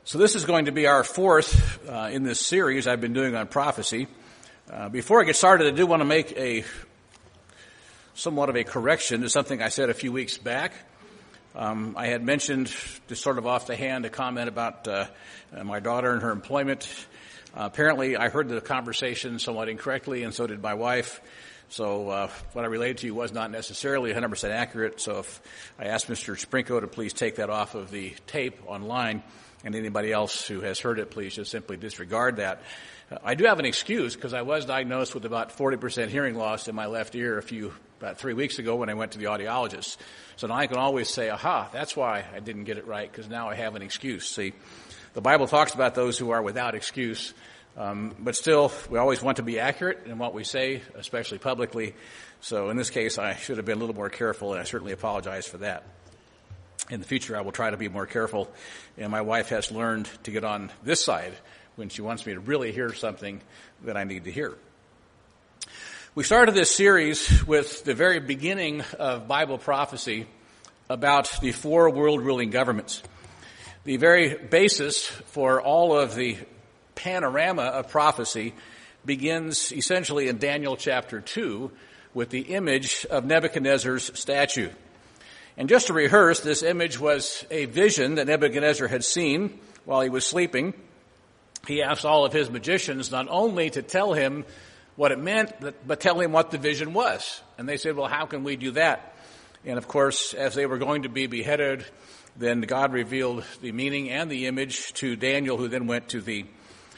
So this is going to be our fourth in this series I've been doing on prophecy. Before I get started, I do want to make somewhat of a correction to something I said a few weeks back. I had mentioned, just sort of off the hand, a comment about my daughter and her employment. Apparently, I heard the conversation somewhat incorrectly, and so did my wife. So what I relayed to you was not necessarily 100% accurate. So if I asked Mr. Sprinko to please take that off of the tape online, and anybody else who has heard it, please just simply disregard that. I do have an excuse because I was diagnosed with about 40% hearing loss in my left ear about 3 weeks ago when I went to the audiologist. So now I can always say, aha, that's why I didn't get it right, because now I have an excuse. See, the Bible talks about those who are without excuse. But still, we always want to be accurate in what we say, especially publicly. So in this case, I should have been a little more careful, and I certainly apologize for that. In the future, I will try to be more careful. And my wife has learned to get on this side when she wants me to really hear something that I need to hear. We started this series with the very beginning of Bible prophecy about the four world ruling governments. The very basis for all of the panorama of prophecy begins essentially in Daniel chapter 2 with the image of Nebuchadnezzar's statue. And just to rehearse, this image was a vision that Nebuchadnezzar had seen while he was sleeping. He asked all of his magicians not only to tell him what it meant, but tell him what the vision was. And they said, well, how can we do that? And of course, as they were going to be beheaded, then God revealed the meaning and the image to Daniel, who then went to the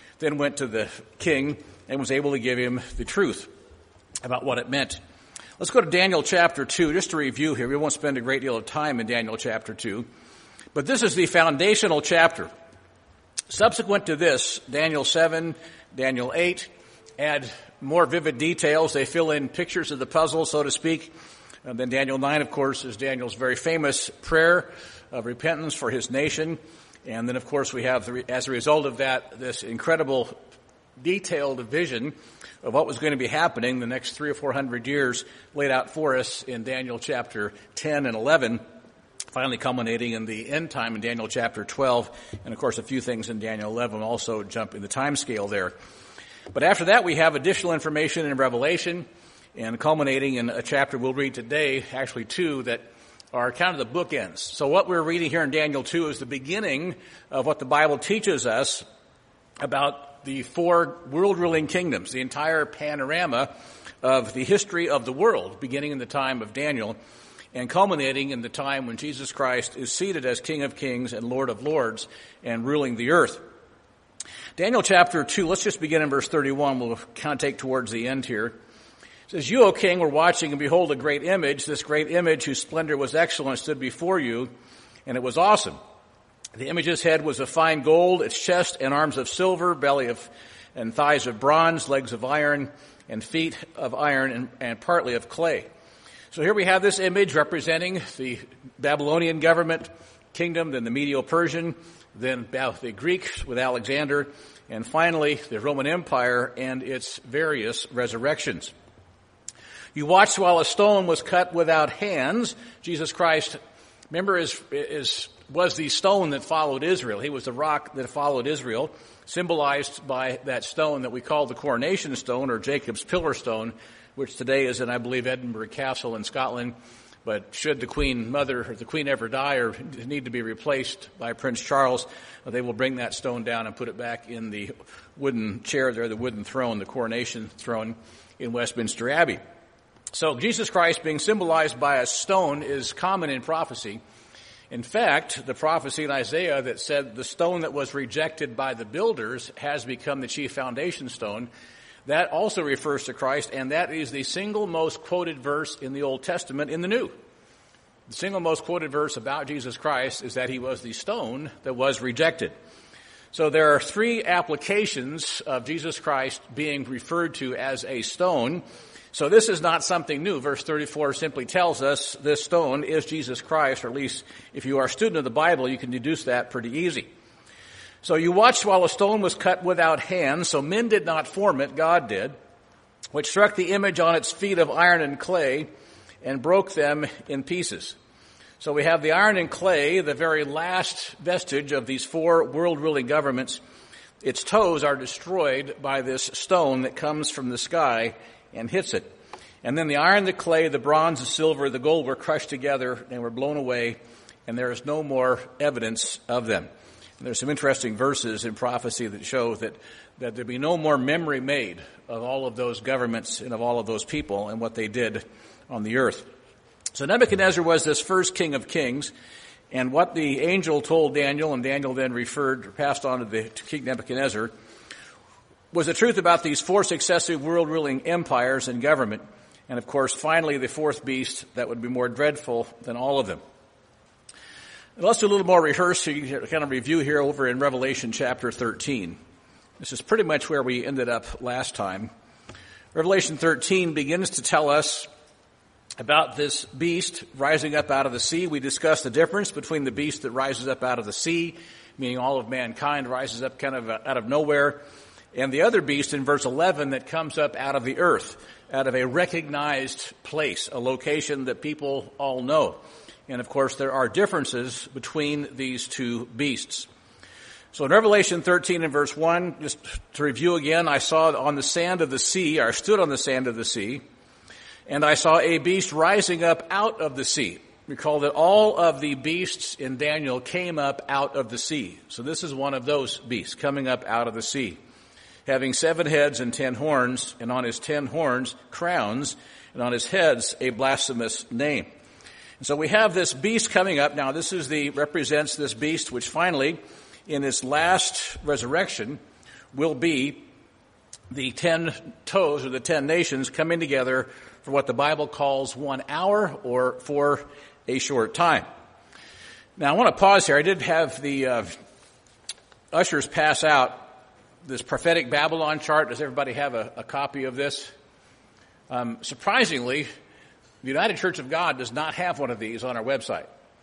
king and was able to give him the truth about what it meant. Let's go to Daniel chapter 2, just to review here. We won't spend a great deal of time in Daniel chapter 2, but this is the foundational chapter. Subsequent to this, Daniel 7, Daniel 8 add more vivid details. They fill in pictures of the puzzle, so to speak. And then Daniel 9, of course, is Daniel's very famous prayer of repentance for his nation. And then, of course, we have, as a result of that, this incredible detailed vision of what was going to be happening the next 300 or 400 years laid out for us in Daniel chapter 10 and 11, finally culminating in the end time in Daniel chapter 12. And, of course, a few things in Daniel 11 also jump in the time scale there. But after that, we have additional information in Revelation, and culminating in a chapter we'll read today, actually two, that are kind of the bookends. So what we're reading here in Daniel 2 is the beginning of what the Bible teaches us about the four world-ruling kingdoms, the entire panorama of the history of the world, beginning in the time of Daniel and culminating in the time when Jesus Christ is seated as King of Kings and Lord of Lords and ruling the earth. Daniel chapter 2, let's just begin in verse 31. We'll kind of take towards the end here. It says, "You, O king, were watching, and behold, a great image. This great image, whose splendor was excellent, stood before you, and it was awesome. The image's head was of fine gold, its chest and arms of silver, belly and thighs of bronze, legs of iron, and feet of iron, and partly of clay." So here we have this image representing the Babylonian government kingdom, then the Medo-Persian, then the Greeks with Alexander, and finally the Roman Empire and its various resurrections. "You watched while a stone was cut without hands." Jesus Christ, remember, was the stone that followed Israel. He was the rock that followed Israel, symbolized by that stone that we call the coronation stone, or Jacob's pillar stone, which today is in, I believe, Edinburgh Castle in Scotland. But should the Queen Mother or the Queen ever die or need to be replaced by Prince Charles, they will bring that stone down and put it back in the wooden chair there, the wooden throne, the coronation throne in Westminster Abbey. So Jesus Christ being symbolized by a stone is common in prophecy. In fact, the prophecy in Isaiah that said the stone that was rejected by the builders has become the chief foundation stone, that also refers to Christ, and that is the single most quoted verse in the Old Testament in the New. The single most quoted verse about Jesus Christ is that he was the stone that was rejected. So there are three applications of Jesus Christ being referred to as a stone. So this is not something new. Verse 34 simply tells us this stone is Jesus Christ, or at least if you are a student of the Bible, you can deduce that pretty easy. So you watched while a stone was cut without hands, so men did not form it, God did, which struck the image on its feet of iron and clay and broke them in pieces. So we have the iron and clay, the very last vestige of these four world-ruling governments. Its toes are destroyed by this stone that comes from the sky and hits it. And then the iron, the clay, the bronze, the silver, the gold were crushed together and were blown away, and there is no more evidence of them. And there's some interesting verses in prophecy that show that there'll be no more memory made of all of those governments and of all of those people and what they did on the earth. So Nebuchadnezzar was this first king of kings, and what the angel told Daniel, and Daniel then passed on to King Nebuchadnezzar, was the truth about these four successive world-ruling empires and government, and of course, finally, the fourth beast that would be more dreadful than all of them. And let's do a little more kind of review here over in Revelation chapter 13. This is pretty much where we ended up last time. Revelation 13 begins to tell us about this beast rising up out of the sea. We discussed the difference between the beast that rises up out of the sea, meaning all of mankind rises up kind of out of nowhere, and the other beast in verse 11 that comes up out of the earth, out of a recognized place, a location that people all know. And of course, there are differences between these two beasts. So in Revelation 13 and verse 1, just to review again, I saw on the sand of the sea, or stood on the sand of the sea, and I saw a beast rising up out of the sea. Recall that all of the beasts in Daniel came up out of the sea. So this is one of those beasts coming up out of the sea, having 7 heads and 10 horns, and on his 10 horns crowns, and on his heads a blasphemous name. And so we have this beast coming up. Now this represents this beast which finally, in its last resurrection, will be the 10 toes or the 10 nations coming together for what the Bible calls 1 hour or for a short time. Now I want to pause here. I did have the ushers pass out this prophetic Babylon chart. Does everybody have a copy of this? Surprisingly, the United Church of God does not have one of these on our website.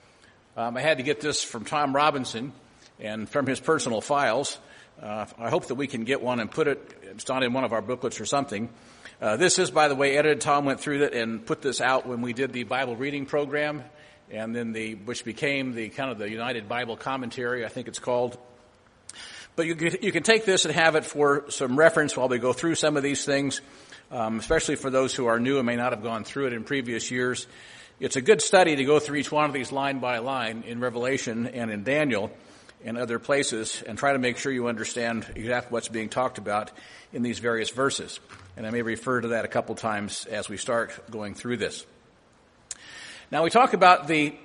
I had to get this from Tom Robinson and from his personal files. I hope that we can get one and put it's not in one of our booklets or something. This is, by the way, edited. Tom went through it and put this out when we did the Bible reading program, and then which became the kind of the United Bible Commentary, I think it's called. But you can take this and have it for some reference while we go through some of these things, especially for those who are new and may not have gone through it in previous years. It's a good study to go through each one of these line by line in Revelation and in Daniel and other places and try to make sure you understand exactly what's being talked about in these various verses. And I may refer to that a couple times as we start going through this. Now we talk about the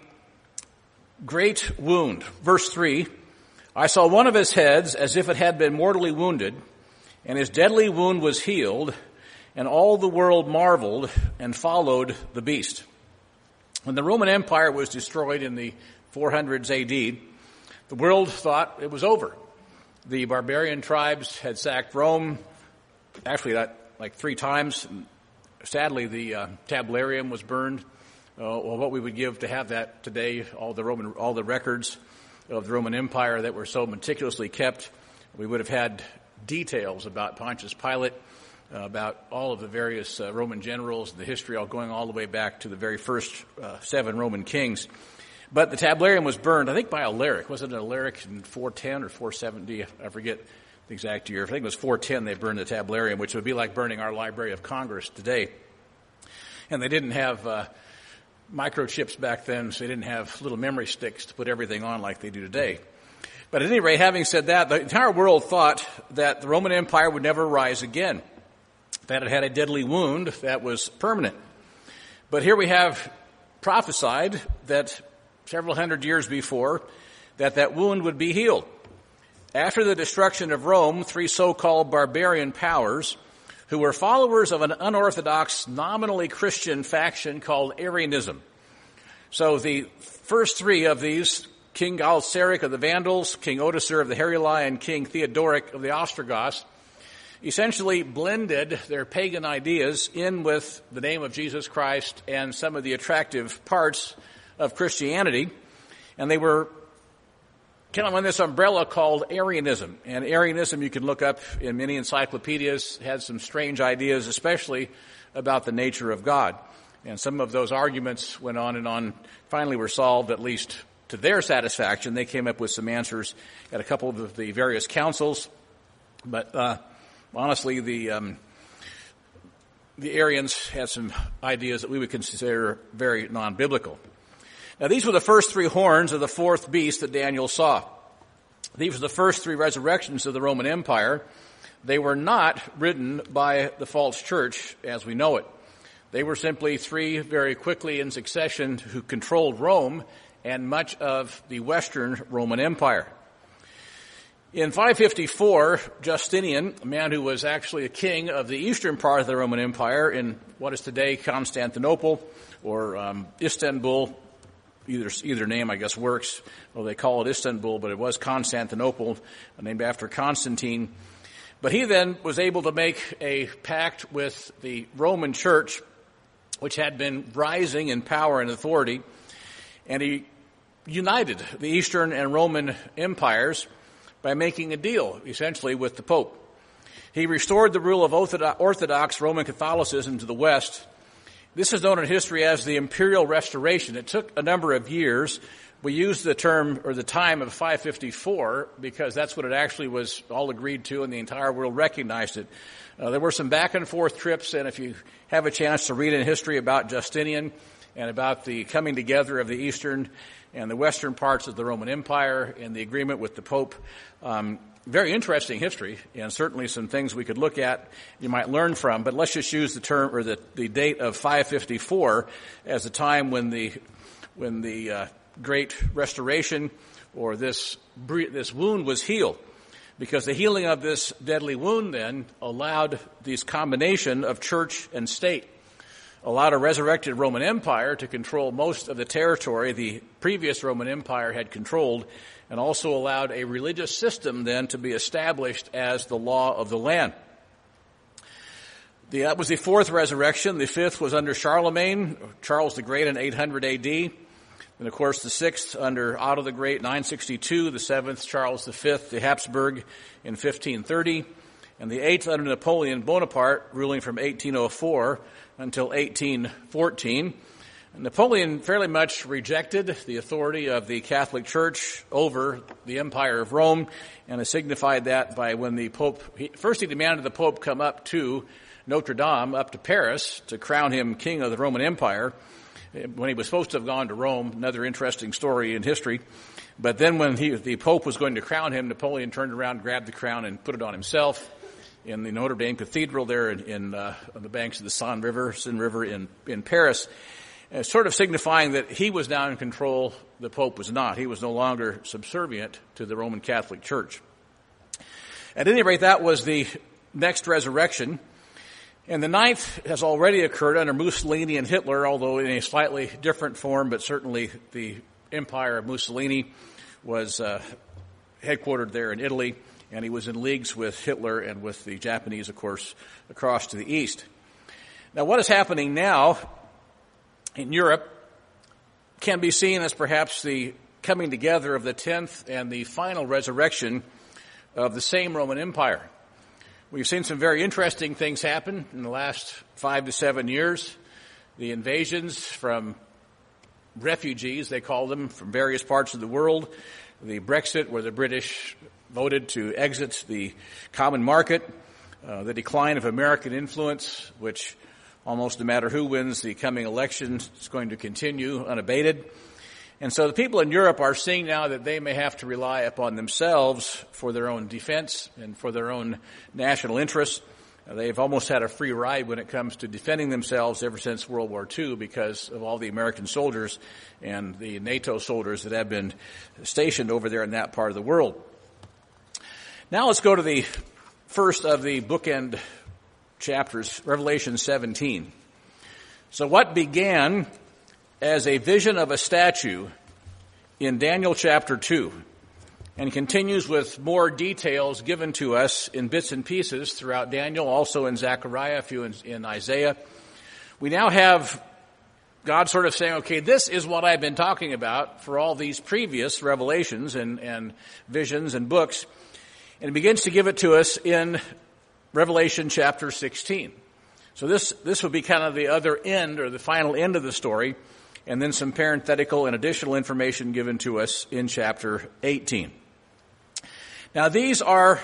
great wound. Verse 3, I saw one of his heads as if it had been mortally wounded, and his deadly wound was healed, and all the world marveled and followed the beast. When the Roman Empire was destroyed in the 400s AD, the world thought it was over. The barbarian tribes had sacked Rome, actually like 3 times. Sadly, the tabularium was burned. What we would give to have that today, all the records of the Roman Empire that were so meticulously kept, we would have had details about Pontius Pilate, about all of the various Roman generals, the history all going all the way back to the very first 7 Roman kings. But the tabularium was burned, I think, by Alaric. Was it Alaric in 410 or 470? I forget the exact year. I think it was 410 they burned the tabularium, which would be like burning our Library of Congress today. And they didn't have microchips back then, so they didn't have little memory sticks to put everything on like they do today. But at any rate, having said that, the entire world thought that the Roman Empire would never rise again, that it had a deadly wound that was permanent. But here we have prophesied that several hundred years before, that wound would be healed. After the destruction of Rome, 3 so-called barbarian powers, who were followers of an unorthodox, nominally Christian faction called Arianism. So the first 3 of these, King Genseric of the Vandals, King Odoacer of the Heruli, and King Theodoric of the Ostrogoths, essentially blended their pagan ideas in with the name of Jesus Christ and some of the attractive parts of Christianity, and they were kind of on this umbrella called Arianism. And Arianism, you can look up in many encyclopedias, had some strange ideas, especially about the nature of God. And some of those arguments went on and on, finally were solved, at least to their satisfaction. They came up with some answers at a couple of the various councils. But honestly, the Arians had some ideas that we would consider very non-biblical. Now, these were the first three horns of the fourth beast that Daniel saw. These were the first three resurrections of the Roman Empire. They were not written by the false church as we know it. They were simply three very quickly in succession who controlled Rome and much of the Western Roman Empire. In 554, Justinian, a man who was actually a king of the eastern part of the Roman Empire in what is today Constantinople or Istanbul, either name I guess works. Well, they call it Istanbul, but it was Constantinople, named after Constantine. But he then was able to make a pact with the Roman Church, which had been rising in power and authority, and he united the Eastern and Roman empires by making a deal, essentially, with the Pope. He restored the rule of Orthodox Roman Catholicism to the West. This is known in history as the Imperial Restoration. It took a number of years. We use the term or the time of 554 because that's what it actually was all agreed to and the entire world recognized it. There were some back and forth trips, and if you have a chance to read in history about Justinian and about the coming together of the eastern and the western parts of the Roman Empire and the agreement with the Pope, very interesting history and certainly some things we could look at you might learn from, but let's just use the term or the date of 554 as the time when the Great Restoration or this wound was healed. Because the healing of this deadly wound then allowed this combination of church and state, allowed a resurrected Roman Empire to control most of the territory the previous Roman Empire had controlled, and also allowed a religious system then to be established as the law of the land. That was the fourth resurrection. The fifth was under Charlemagne, Charles the Great in 800 A.D., and, of course, the sixth under Otto the Great, 962, the seventh, Charles V, the Habsburg, in 1530, and the eighth under Napoleon Bonaparte, ruling from 1804 until 1814. And Napoleon fairly much rejected the authority of the Catholic Church over the Empire of Rome, and has signified that by when the Pope, he demanded the Pope come up to Notre Dame, up to Paris, to crown him king of the Roman Empire, when he was supposed to have gone to Rome, another interesting story in history. But then when the Pope was going to crown him, Napoleon turned around, grabbed the crown, and put it on himself in the Notre Dame Cathedral there on the banks of the Seine River in Paris, sort of signifying that he was now in control, the Pope was not. He was no longer subservient to the Roman Catholic Church. At any rate, that was the next resurrection. And the ninth has already occurred under Mussolini and Hitler, although in a slightly different form, but certainly the empire of Mussolini was headquartered there in Italy, and he was in leagues with Hitler and with the Japanese, of course, across to the east. Now, what is happening now in Europe can be seen as perhaps the coming together of the 10th and the final resurrection of the same Roman Empire. We've seen some very interesting things happen in the last 5 to 7 years. The invasions from refugees, they call them, from various parts of the world. The Brexit, where the British voted to exit the common market. The decline of American influence, which almost no matter who wins the coming election is going to continue unabated. And so the people in Europe are seeing now that they may have to rely upon themselves for their own defense and for their own national interests. They've almost had a free ride when it comes to defending themselves ever since World War II because of all the American soldiers and the NATO soldiers that have been stationed over there in that part of the world. Now let's go to the first of the bookend chapters, Revelation 17. So what began as a vision of a statue in Daniel chapter 2 and continues with more details given to us in bits and pieces throughout Daniel, also in Zechariah, a few in Isaiah. We now have God sort of saying, okay, this is what I've been talking about for all these previous revelations and visions and books. And he begins to give it to us in Revelation chapter 16. So this would be kind of the other end, or the final end of the story, and then some parenthetical and additional information given to us in chapter 18. Now this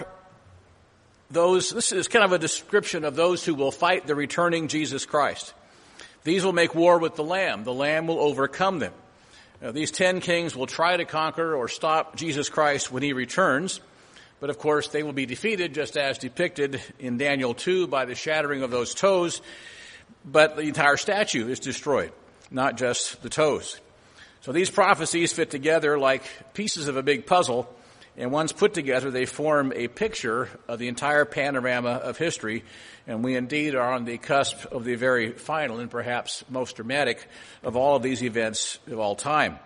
is kind of a description of those who will fight the returning Jesus Christ. These will make war with the Lamb. The Lamb will overcome them. Now, these 10 kings will try to conquer or stop Jesus Christ when he returns. But of course, they will be defeated just as depicted in Daniel 2 by the shattering of those toes. But the entire statue is destroyed, not just the toes. So these prophecies fit together like pieces of a big puzzle. And once put together, they form a picture of the entire panorama of history. And we indeed are on the cusp of the very final and perhaps most dramatic of all of these events of all time.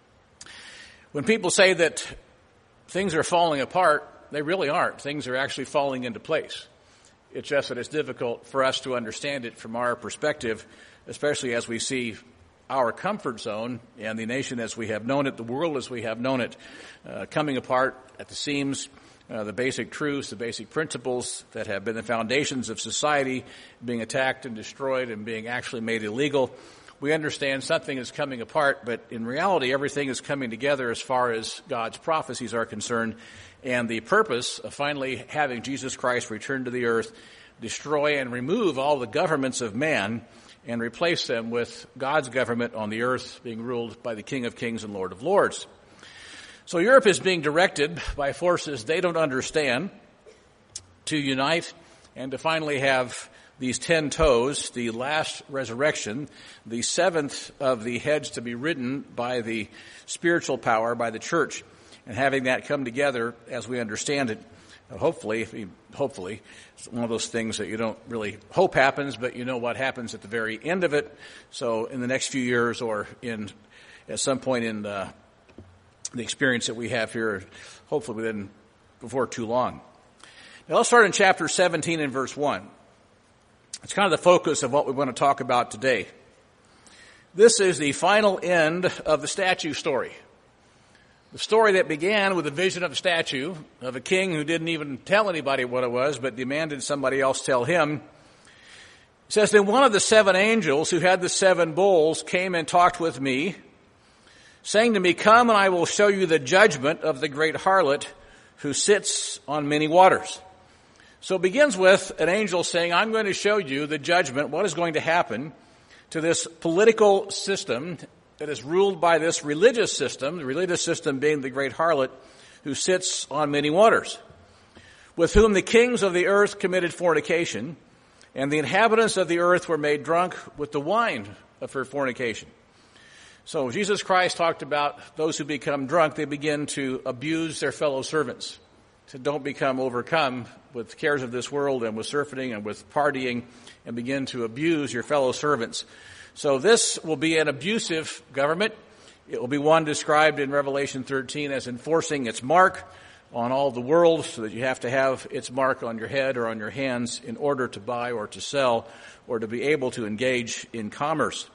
When people say that things are falling apart, they really aren't. Things are actually falling into place. It's just that it's difficult for us to understand it from our perspective, especially as we see our comfort zone and the nation as we have known it, the world as we have known it, coming apart at the seams, the basic truths, the basic principles that have been the foundations of society being attacked and destroyed and being actually made illegal. We understand something is coming apart, but in reality, everything is coming together as far as God's prophecies are concerned, and the purpose of finally having Jesus Christ return to the earth, destroy and remove all the governments of man, and replace them with God's government on the earth being ruled by the King of Kings and Lord of Lords. So Europe is being directed by forces they don't understand to unite and to finally have these 10 toes, the last resurrection, the seventh of the heads to be ridden by the spiritual power, by the church, and having that come together as we understand it. Hopefully, it's one of those things that you don't really hope happens, but you know what happens at the very end of it. So in the next few years or at some point in the experience that we have here, hopefully before too long. Now let's start in chapter 17 and verse 1. It's kind of the focus of what we want to talk about today. This is the final end of the statue story. The story that began with a vision of a statue of a king who didn't even tell anybody what it was, but demanded somebody else tell him. It says, then one of the 7 angels who had the 7 bowls came and talked with me, saying to me, come and I will show you the judgment of the great harlot who sits on many waters. So it begins with an angel saying, I'm going to show you the judgment, what is going to happen to this political system that is ruled by this religious system, the religious system being the great harlot who sits on many waters, with whom the kings of the earth committed fornication, and the inhabitants of the earth were made drunk with the wine of her fornication. So Jesus Christ talked about those who become drunk, they begin to abuse their fellow servants. So don't become overcome with cares of this world and with surfeiting and with partying and begin to abuse your fellow servants. So this will be an abusive government. It will be one described in Revelation 13 as enforcing its mark on all the world, so that you have to have its mark on your head or on your hands in order to buy or to sell or to be able to engage in commerce.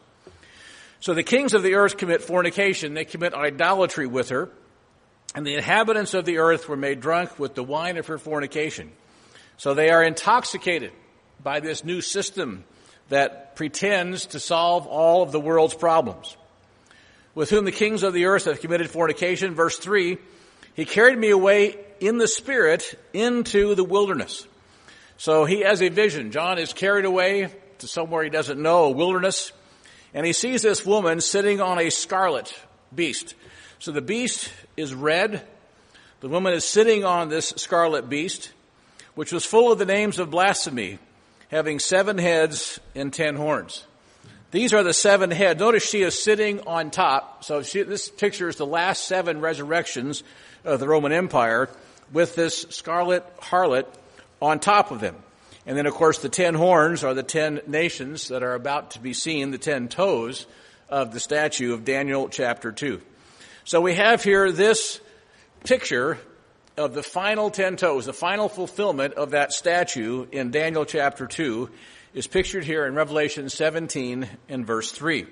So the kings of the earth commit fornication. They commit idolatry with her. And the inhabitants of the earth were made drunk with the wine of her fornication. So they are intoxicated by this new system that pretends to solve all of the world's problems. With whom the kings of the earth have committed fornication. Verse 3, he carried me away in the spirit into the wilderness. So he has a vision. John is carried away to somewhere he doesn't know, a wilderness. And he sees this woman sitting on a scarlet beast. So the beast is red. The woman is sitting on this scarlet beast, which was full of the names of blasphemy, having 7 heads and 10 horns. These are the 7 heads. Notice she is sitting on top. So this picture is the last 7 resurrections of the Roman Empire with this scarlet harlot on top of them. And then, of course, the 10 horns are the 10 nations that are about to be seen, the 10 toes of the statue of Daniel chapter 2. So we have here this picture of the final 10 toes, the final fulfillment of that statue in Daniel chapter 2 is pictured here in Revelation 17 and verse 3.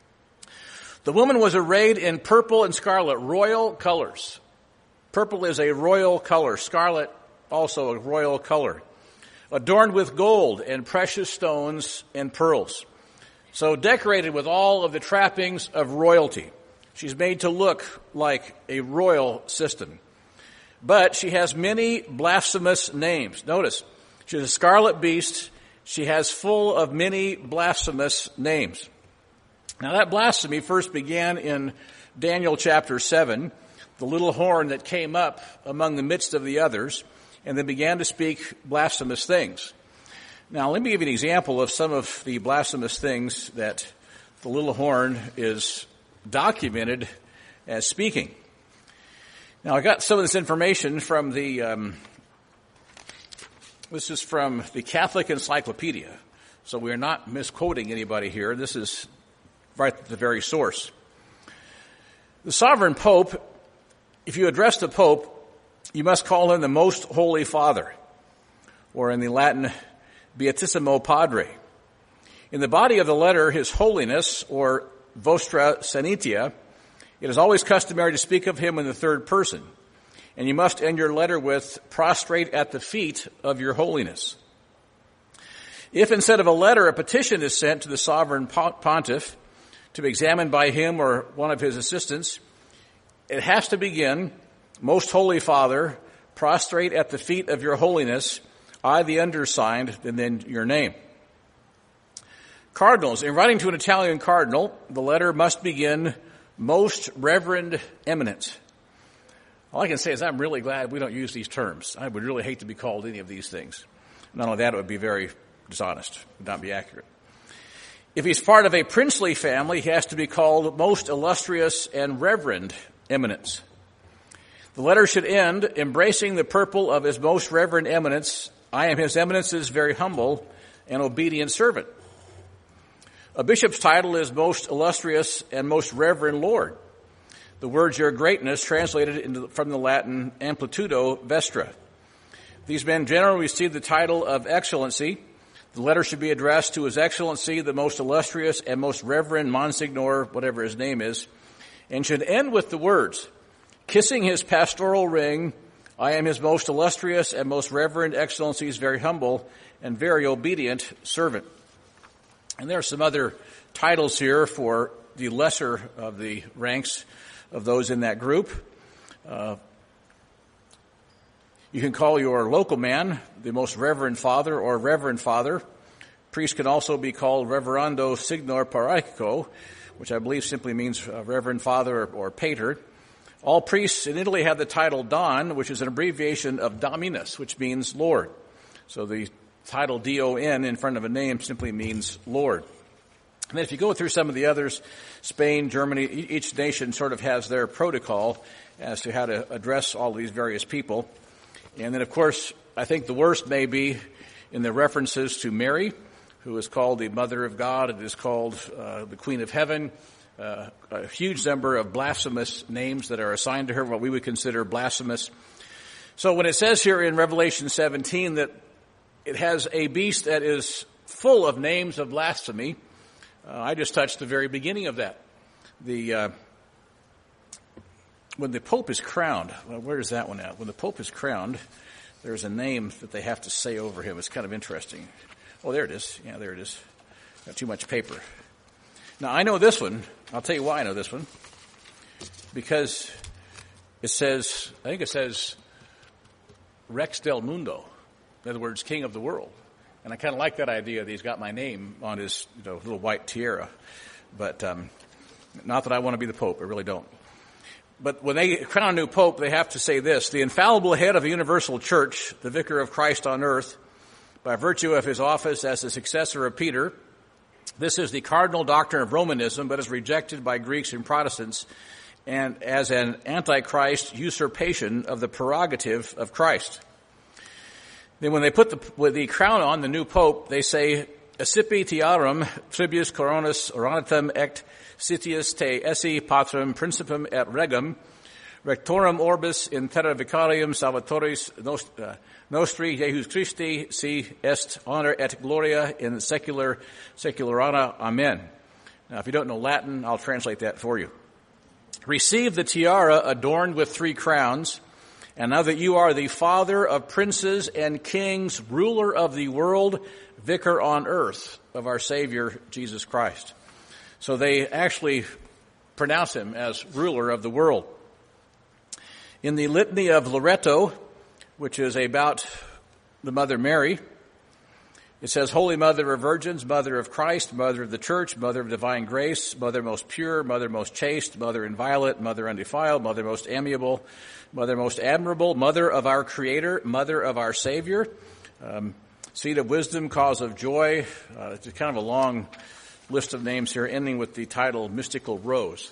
The woman was arrayed in purple and scarlet, royal colors. Purple is a royal color, scarlet also a royal color. adorned with gold and precious stones and pearls. So decorated with all of the trappings of royalty. She's made to look like a royal system. But she has many blasphemous names. Notice, she's a scarlet beast. She has full of many blasphemous names. Now that blasphemy first began in Daniel chapter 7, the little horn that came up among the midst of the others, and then began to speak blasphemous things. Now, let me give you an example of some of the blasphemous things that the little horn is documented as speaking. Now, I got some of this information from this is from the Catholic Encyclopedia, so we're not misquoting anybody here. This is right at the very source. The sovereign pope, if you address the pope, you must call him the Most Holy Father, or in the Latin, Beatissimo Padre. In the body of the letter, His Holiness, or Vostra Sanitia, it is always customary to speak of him in the third person, and you must end your letter with prostrate at the feet of your holiness. If instead of a letter, a petition is sent to the sovereign pontiff to be examined by him or one of his assistants, it has to begin, Most Holy Father, prostrate at the feet of your holiness, I the undersigned, and then your name. Cardinals, in writing to an Italian cardinal, the letter must begin, Most Reverend Eminence. All I can say is I'm really glad we don't use these terms. I would really hate to be called any of these things. Not only that, it would be very dishonest, would not be accurate. If he's part of a princely family, he has to be called Most Illustrious and Reverend Eminence. The letter should end, embracing the purple of His Most Reverend Eminence, I am His Eminence's very humble and obedient servant. A bishop's title is Most Illustrious and Most Reverend Lord. The words Your Greatness translated from the Latin Amplitudo Vestra. These men generally receive the title of Excellency. The letter should be addressed to His Excellency, the Most Illustrious and Most Reverend Monsignor, whatever his name is, and should end with the words, kissing his pastoral ring, I am His Most Illustrious and Most Reverend Excellency's very humble and very obedient servant. And there are some other titles here for the lesser of the ranks of those in that group. You can call your local man the Most Reverend Father or Reverend Father. Priest can also be called Reverendo Signor Parroquico, which I believe simply means Reverend Father or Pater. All priests in Italy have the title Don, which is an abbreviation of Dominus, which means Lord. So the title D-O-N in front of a name simply means Lord. And then if you go through some of the others, Spain, Germany, each nation sort of has their protocol as to how to address all these various people. And then, of course, I think the worst may be in the references to Mary, who is called the Mother of God. It is called the Queen of Heaven. A huge number of blasphemous names that are assigned to her, what we would consider blasphemous. So when it says here in Revelation 17 that it has a beast that is full of names of blasphemy, I just touched the very beginning of that. When the Pope is crowned, well, where is that one at? When the Pope is crowned, there's a name that they have to say over him. It's kind of interesting. Oh, there it is. Yeah, there it is. Got too much paper. Now, I know this one. I'll tell you why I know this one. Because it says, I think it says Rex del Mundo. In other words, King of the World. And I kind of like that idea that he's got my name on his little white tiara. But not that I want to be the Pope. I really don't. But when they crown a new Pope, they have to say this: the infallible head of the universal church, the vicar of Christ on earth, by virtue of his office as the successor of Peter. This is the cardinal doctrine of Romanism, but is rejected by Greeks and Protestants, and as an antichrist usurpation of the prerogative of Christ. Then when they put the crown on the new Pope, they say, Accipi tiarum tribus coronis ornatum ect sitius te esse patrem principum et regum, rectorum orbis in terra vicarium salvatoris nostri Jehus Christi si est honor et gloria in secularana. Amen. Now, if you don't know Latin, I'll translate that for you. Receive the tiara adorned with 3 crowns, And now that you are the Father of princes and kings, ruler of the world, vicar on earth of our Savior, Jesus Christ. So they actually pronounce him as ruler of the world. In the Litany of Loreto, which is about the Mother Mary, it says, Holy Mother of Virgins, Mother of Christ, Mother of the Church, Mother of Divine Grace, Mother most pure, Mother most chaste, Mother inviolate, Mother undefiled, Mother most amiable, Mother most admirable, Mother of our Creator, Mother of our Savior, Seat of Wisdom, Cause of Joy. It's kind of a long list of names here, ending with the title Mystical Rose.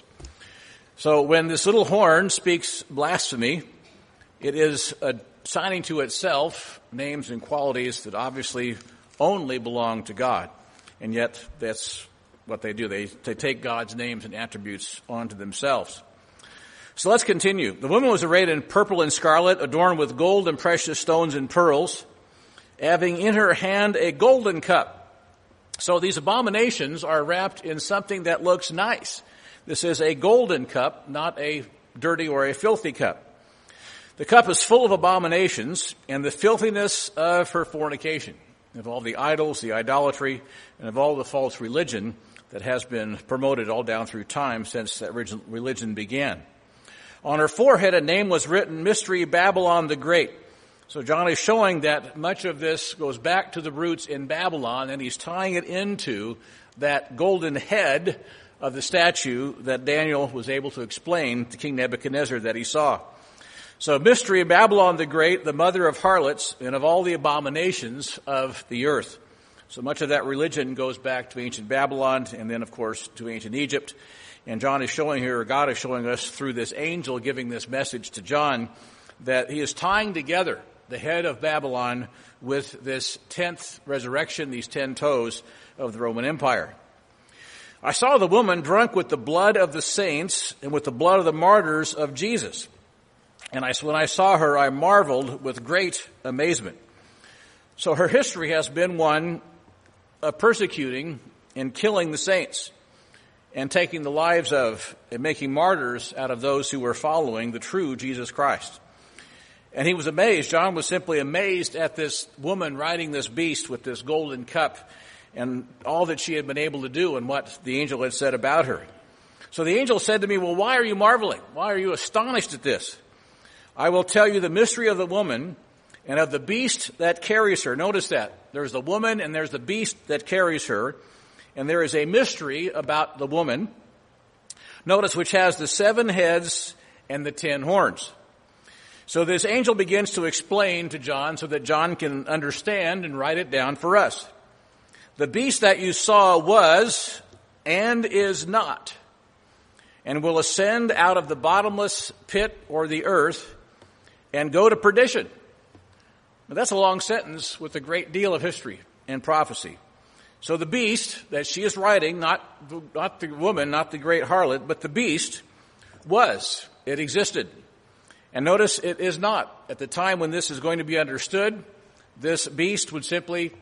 So when this little horn speaks blasphemy, it is assigning to itself names and qualities that obviously only belong to God. And yet that's what they do. They take God's names and attributes onto themselves. So let's continue. The woman was arrayed in purple and scarlet, adorned with gold and precious stones and pearls, having in her hand a golden cup. So these abominations are wrapped in something that looks nice. This is a golden cup, not a dirty or a filthy cup. The cup is full of abominations and the filthiness of her fornication, of all the idols, the idolatry, and of all the false religion that has been promoted all down through time since that religion began. On her forehead a name was written, Mystery Babylon the Great. So John is showing that much of this goes back to the roots in Babylon, and he's tying it into that golden head of the statue that Daniel was able to explain to King Nebuchadnezzar that he saw. So Mystery Babylon the Great, the mother of harlots and of all the abominations of the earth. So much of that religion goes back to ancient Babylon and then, of course, to ancient Egypt. And John is showing here, or God is showing us through this angel giving this message to John, that he is tying together the head of Babylon with this 10th resurrection, these 10 toes of the Roman Empire. I saw the woman drunk with the blood of the saints and with the blood of the martyrs of Jesus. And when I saw her, I marveled with great amazement. So her history has been one of persecuting and killing the saints and taking the lives of and making martyrs out of those who were following the true Jesus Christ. And he was amazed. John was simply amazed at this woman riding this beast with this golden cup and all that she had been able to do and what the angel had said about her. So the angel said to me, well, why are you marveling? Why are you astonished at this? I will tell you the mystery of the woman and of the beast that carries her. Notice that. There's the woman and there's the beast that carries her. And there is a mystery about the woman. Notice which has the 7 heads and the 10 horns. So this angel begins to explain to John so that John can understand and write it down for us. The beast that you saw was and is not, and will ascend out of the bottomless pit or the earth and go to perdition. Now, that's a long sentence with a great deal of history and prophecy. So the beast that she is writing, not the woman, not the great harlot, but the beast was. It existed. And notice it is not. At the time when this is going to be understood, this beast would simply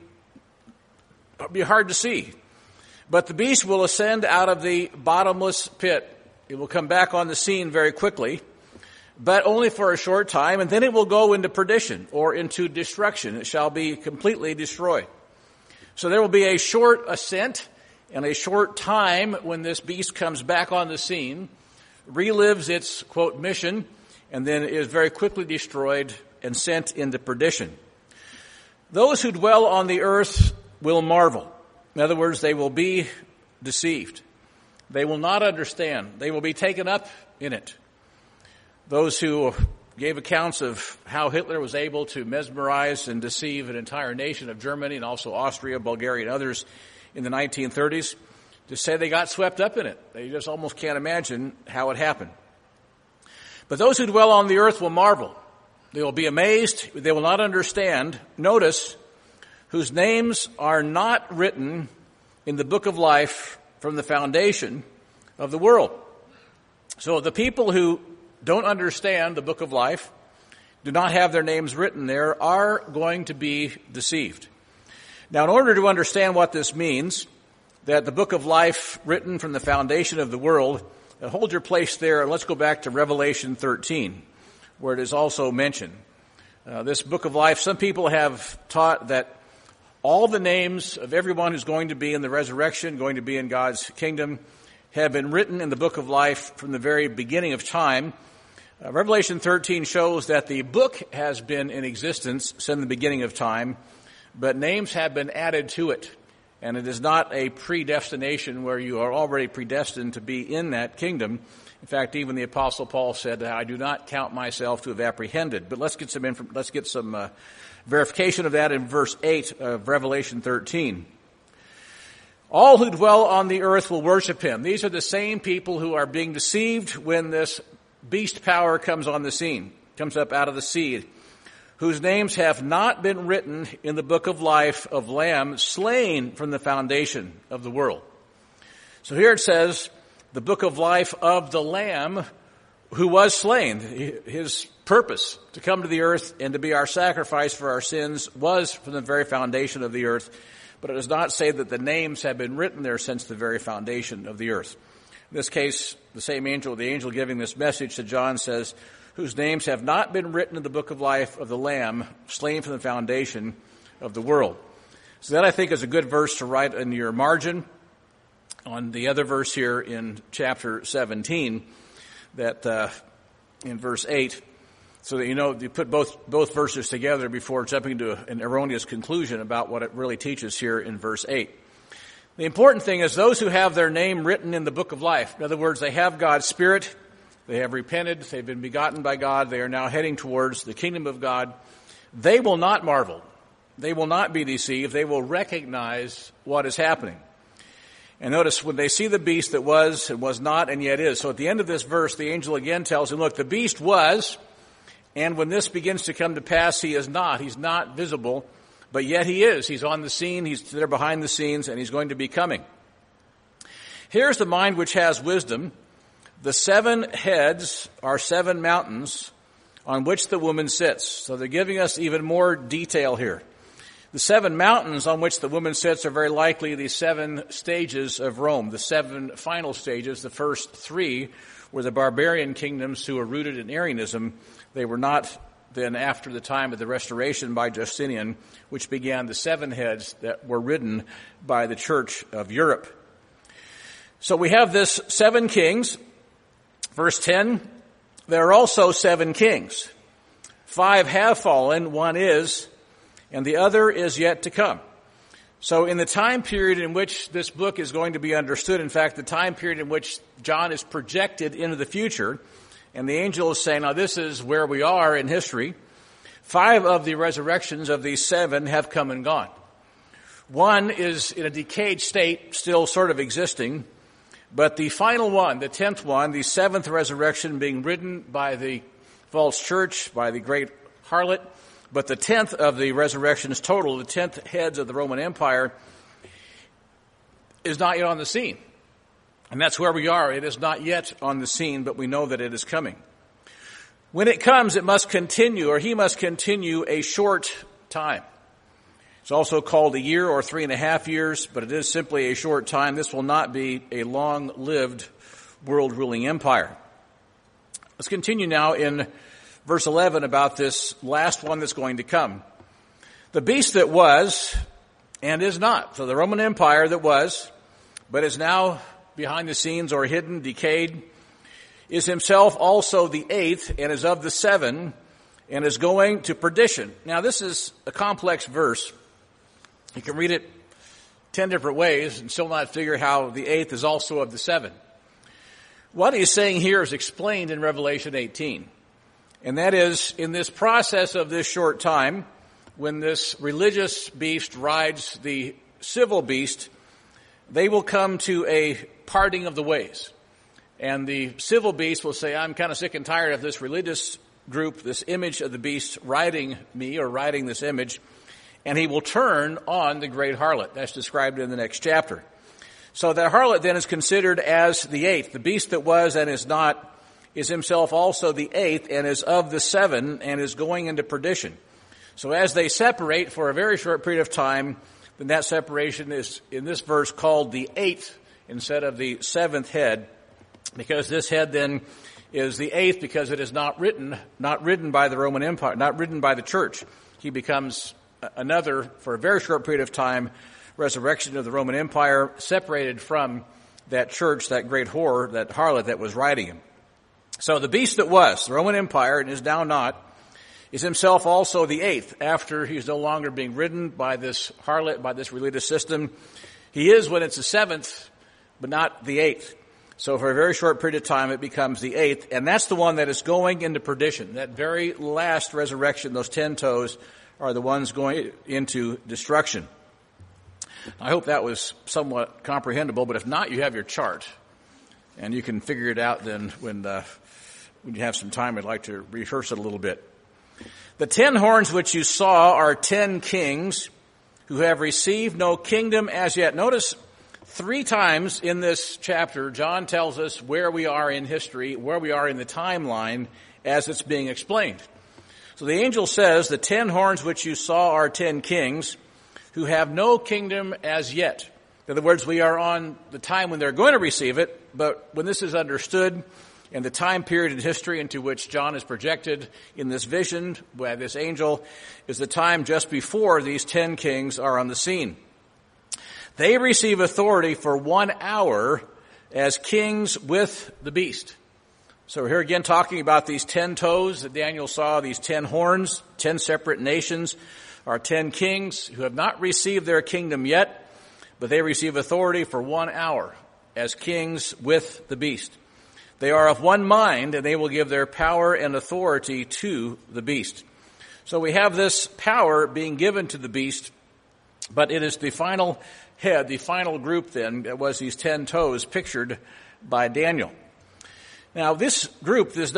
be hard to see. But the beast will ascend out of the bottomless pit. It will come back on the scene very quickly, but only for a short time, and then it will go into perdition or into destruction. It shall be completely destroyed. So there will be a short ascent and a short time when this beast comes back on the scene, relives its, quote, mission, and then is very quickly destroyed and sent into perdition. Those who dwell on the earth will marvel. In other words, they will be deceived. They will not understand. They will be taken up in it. Those who gave accounts of how Hitler was able to mesmerize and deceive an entire nation of Germany and also Austria, Bulgaria, and others in the 1930s, just say they got swept up in it. They just almost can't imagine how it happened. But those who dwell on the earth will marvel. They will be amazed. They will not understand. Notice, whose names are not written in the book of life from the foundation of the world. So the people who don't understand the book of life, do not have their names written there, are going to be deceived. Now, in order to understand what this means, that the book of life written from the foundation of the world, hold your place there and let's go back to Revelation 13. where it is also mentioned. This book of life, some people have taught that all the names of everyone who's going to be in the resurrection, going to be in God's kingdom, have been written in the book of life from the very beginning of time. Revelation 13 shows that the book has been in existence since the beginning of time, but names have been added to it. And it is not a predestination where you are already predestined to be in that kingdom. In fact, even the Apostle Paul said, I do not count myself to have apprehended. But let's get some verification of that in verse 8 of Revelation 13. All who dwell on the earth will worship him. These are the same people who are being deceived when this beast power comes on the scene, comes up out of the sea, whose names have not been written in the book of life of Lamb slain from the foundation of the world. So here it says, the book of life of the Lamb who was slain. His purpose to come to the earth and to be our sacrifice for our sins was from the very foundation of the earth. But it does not say that the names have been written there since the very foundation of the earth. In this case, the same angel, the angel giving this message to John says, whose names have not been written in the book of life of the Lamb slain from the foundation of the world. So that I think is a good verse to write in your margin on the other verse here in chapter 17, that in verse 8, so that you put both verses together before jumping to an erroneous conclusion about what it really teaches here in verse 8. The important thing is those who have their name written in the book of life. In other words, they have God's Spirit, they have repented, they've been begotten by God, they are now heading towards the kingdom of God. They will not marvel. They will not be deceived. They will recognize what is happening. And notice when they see the beast that was and was not and yet is. So at the end of this verse, the angel again tells him, look, the beast was, and when this begins to come to pass, he is not. He's not visible, but yet he is. He's on the scene. He's there behind the scenes, and he's going to be coming. Here's the mind which has wisdom. The 7 heads are 7 mountains on which the woman sits. So they're giving us even more detail here. The 7 mountains on which the woman sits are very likely the 7 stages of Rome, the 7 final stages. The first 3 were the barbarian kingdoms who were rooted in Arianism. They were not then after the time of the restoration by Justinian, which began the 7 heads that were ridden by the Church of Europe. So we have this 7 kings. Verse 10, there are also 7 kings. 5 have fallen, 1 is, and the other is yet to come. So in the time period in which this book is going to be understood, in fact, the time period in which John is projected into the future, and the angel is saying, now this is where we are in history, 5 of the resurrections of these 7 have come and gone. 1 is in a decayed state, still sort of existing, but the final one, the 10th one, the 7th resurrection being ridden by the false church, by the great harlot, but the 10th of the resurrections total, the 10th heads of the Roman Empire, is not yet on the scene. And that's where we are. It is not yet on the scene, but we know that it is coming. When it comes, it must continue, or he must continue a short time. It's also called a year or 3.5 years, but it is simply a short time. This will not be a long-lived world-ruling empire. Let's continue now in verse 11 about this last one that's going to come. The beast that was and is not. So the Roman Empire that was, but is now behind the scenes or hidden, decayed, is himself also the 8th and is of the 7 and is going to perdition. Now this is a complex verse. You can read it 10 different ways and still not figure how the 8th is also of the 7. What he's saying here is explained in Revelation 18. And that is, in this process of this short time, when this religious beast rides the civil beast, they will come to a parting of the ways. And the civil beast will say, I'm kind of sick and tired of this religious group, this image of the beast riding me or riding this image. And he will turn on the great harlot. That's described in the next chapter. So the harlot then is considered as the 8th. The beast that was and is not is himself also the 8th and is of the 7 and is going into perdition. So as they separate for a very short period of time, then that separation is in this verse called the 8th instead of the 7th head, because this head then is the eighth because it is not written by the Roman Empire, not written by the church. He becomes another, for a very short period of time, resurrection of the Roman Empire, separated from that church, that great whore, that harlot that was riding him. So the beast that was, the Roman Empire, and is now not, is himself also the eighth, after he's no longer being ridden by this harlot, by this religious system. He is when it's the seventh, but not the eighth. So for a very short period of time, it becomes the eighth, and that's the one that is going into perdition. That very last resurrection, those 10 toes, are the ones going into destruction. I hope that was somewhat comprehensible, but if not, you have your chart, and you can figure it out then when you have some time. I'd like to rehearse it a little bit. The 10 horns which you saw are 10 kings who have received no kingdom as yet. Notice 3 times in this chapter, John tells us where we are in history, where we are in the timeline as it's being explained. So the angel says, the 10 horns which you saw are 10 kings who have no kingdom as yet. In other words, we are on the time when they're going to receive it, but when this is understood, and the time period in history into which John is projected in this vision by this angel is the time just before these 10 kings are on the scene. They receive authority for 1 hour as kings with the beast. So we're here again talking about these 10 toes that Daniel saw, these 10 horns, 10 separate nations, are 10 kings who have not received their kingdom yet, but they receive authority for 1 hour as kings with the beast. They are of one mind, and they will give their power and authority to the beast. So we have this power being given to the beast, but it is the final head, the final group then, that was these 10 toes pictured by Daniel. Now this group, this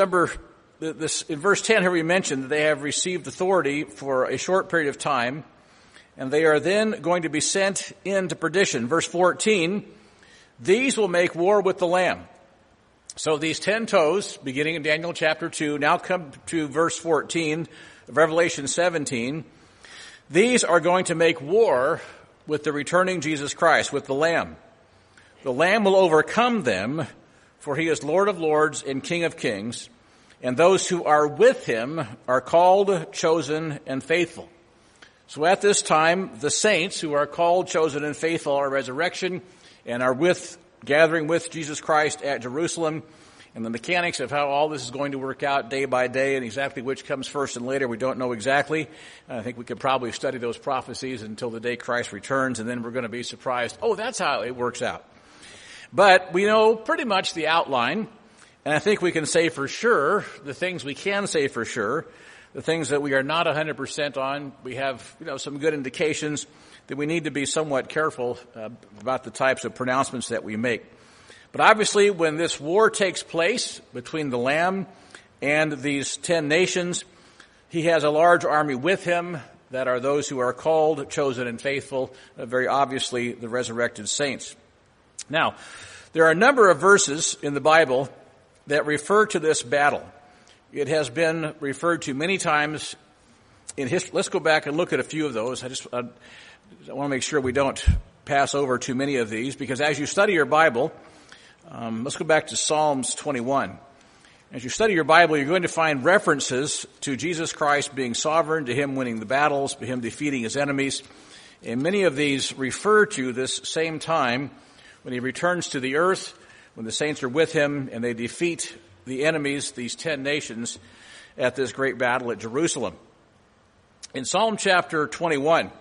in verse 10 here we mentioned that they have received authority for a short period of time, and they are then going to be sent into perdition. Verse 14, these will make war with the Lamb. So these 10 toes, beginning in Daniel chapter 2, now come to verse 14 of Revelation 17. These are going to make war with the returning Jesus Christ, with the Lamb. The Lamb will overcome them, for he is Lord of lords and King of kings, and those who are with him are called, chosen, and faithful. So at this time, the saints who are called, chosen, and faithful are resurrection and are gathering with Jesus Christ at Jerusalem. And the mechanics of how all this is going to work out day by day and exactly which comes first and later, we don't know exactly. I think we could probably study those prophecies until the day Christ returns, and then we're going to be surprised, oh, that's how it works out. But we know pretty much the outline, and I think we can say for sure the things we can say for sure. The things that we are not 100% on, we have some good indications that we need to be somewhat careful about the types of pronouncements that we make. But obviously, when this war takes place between the Lamb and these 10 nations, he has a large army with him that are those who are called, chosen, and faithful, very obviously the resurrected saints. Now, there are a number of verses in the Bible that refer to this battle. It has been referred to many times in history. Let's go back and look at a few of those. I want to make sure we don't pass over too many of these, because as you study your Bible, let's go back to Psalms 21. As you study your Bible, you're going to find references to Jesus Christ being sovereign, to him winning the battles, to him defeating his enemies. And many of these refer to this same time when he returns to the earth, when the saints are with him and they defeat the enemies, these 10 nations, at this great battle at Jerusalem. In Psalm chapter 21,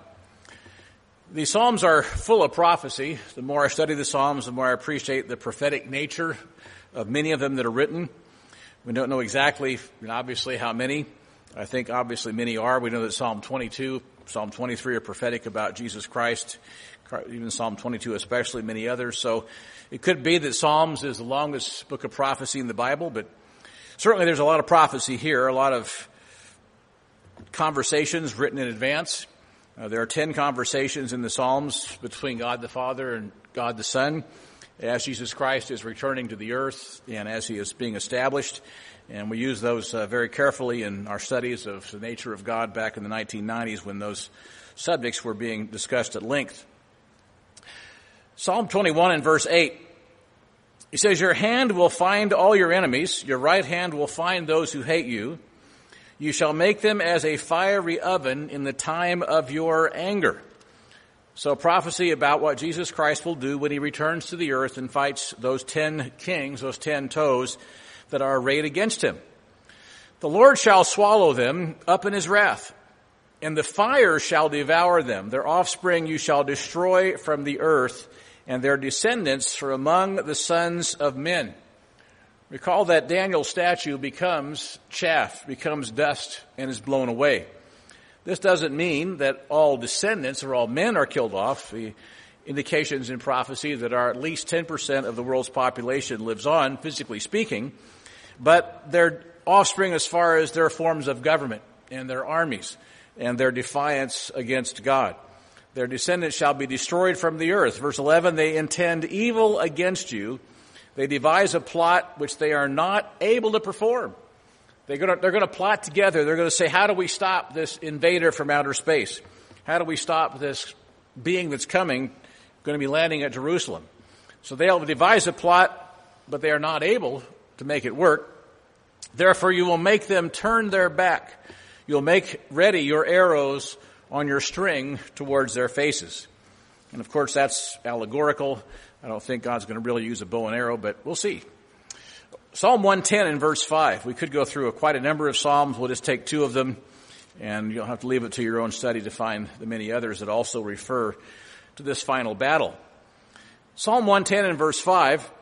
the Psalms are full of prophecy. The more I study the Psalms, the more I appreciate the prophetic nature of many of them that are written. We don't know exactly, obviously, how many. I think obviously many are. We know that Psalm 22, Psalm 23 are prophetic about Jesus Christ, even Psalm 22 especially, many others. So it could be that Psalms is the longest book of prophecy in the Bible, but certainly there's a lot of prophecy here, a lot of conversations written in advance. There are 10 conversations in the Psalms between God the Father and God the Son as Jesus Christ is returning to the earth and as he is being established. And we use those very carefully in our studies of the nature of God back in the 1990s when those subjects were being discussed at length. Psalm 21 and verse 8 He says, your hand will find all your enemies. Your right hand will find those who hate you. You shall make them as a fiery oven in the time of your anger. So prophecy about what Jesus Christ will do when he returns to the earth and fights those 10 kings, those 10 toes that are arrayed against him. The Lord shall swallow them up in his wrath, and the fire shall devour them. Their offspring you shall destroy from the earth, and their descendants from among the sons of men. Recall that Daniel's statue becomes chaff, becomes dust, and is blown away. This doesn't mean that all descendants or all men are killed off. The indications in prophecy that are at least 10% of the world's population lives on, physically speaking, but their offspring as far as their forms of government and their armies and their defiance against God. Their descendants shall be destroyed from the earth. Verse 11, they intend evil against you. They devise a plot which they are not able to perform. They're going to plot together. They're going to say, how do we stop this invader from outer space? How do we stop this being that's coming, going to be landing at Jerusalem? So they'll devise a plot, but they are not able to make it work. Therefore, you will make them turn their back. You'll make ready your arrows on your string towards their faces. And of course, that's allegorical. I don't think God's going to really use a bow and arrow, but we'll see. Psalm 110 in verse 5. We could go through quite a number of Psalms. We'll just take 2 of them, and you'll have to leave it to your own study to find the many others that also refer to this final battle. Psalm 110 in verse 5.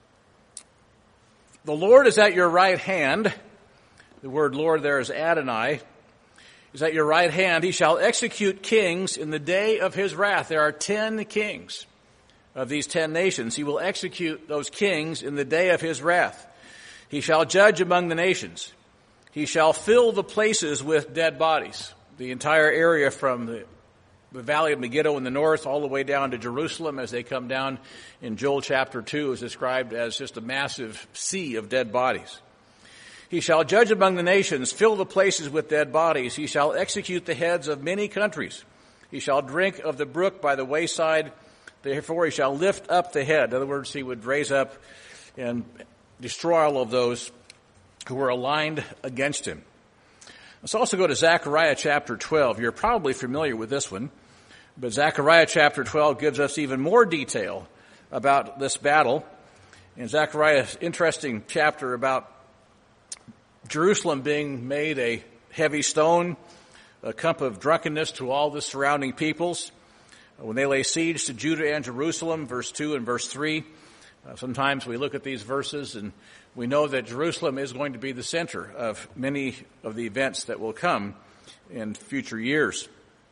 The Lord is at your right hand. The word Lord there is Adonai. Is at your right hand. He shall execute kings in the day of his wrath. There are 10 kings of these 10 nations. He will execute those kings in the day of his wrath. He shall judge among the nations. He shall fill the places with dead bodies. The entire area from the valley of Megiddo in the north all the way down to Jerusalem as they come down in Joel chapter 2 is described as just a massive sea of dead bodies. He shall judge among the nations, fill the places with dead bodies. He shall execute the heads of many countries. He shall drink of the brook by the wayside. Therefore he shall lift up the head. In other words, he would raise up and destroy all of those who were aligned against him. Let's also go to Zechariah chapter 12. You're probably familiar with this one, but Zechariah chapter 12 gives us even more detail about this battle. In Zechariah's interesting chapter about Jerusalem being made a heavy stone, a cup of drunkenness to all the surrounding peoples. When they lay siege to Judah and Jerusalem, verse 2 and verse 3, sometimes we look at these verses and we know that Jerusalem is going to be the center of many of the events that will come in future years.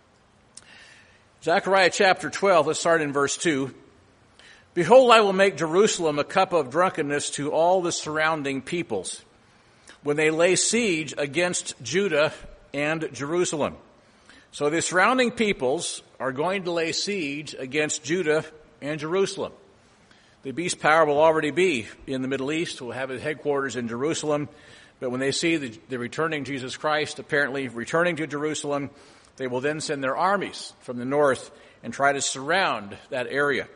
Zechariah chapter 12, let's start in verse 2. Behold, I will make Jerusalem a cup of drunkenness to all the surrounding peoples, when they lay siege against Judah and Jerusalem. So the surrounding peoples are going to lay siege against Judah and Jerusalem. The beast power will already be in the Middle East, will have its headquarters in Jerusalem, but when they see the returning Jesus Christ apparently returning to Jerusalem, they will then send their armies from the north and try to surround that area.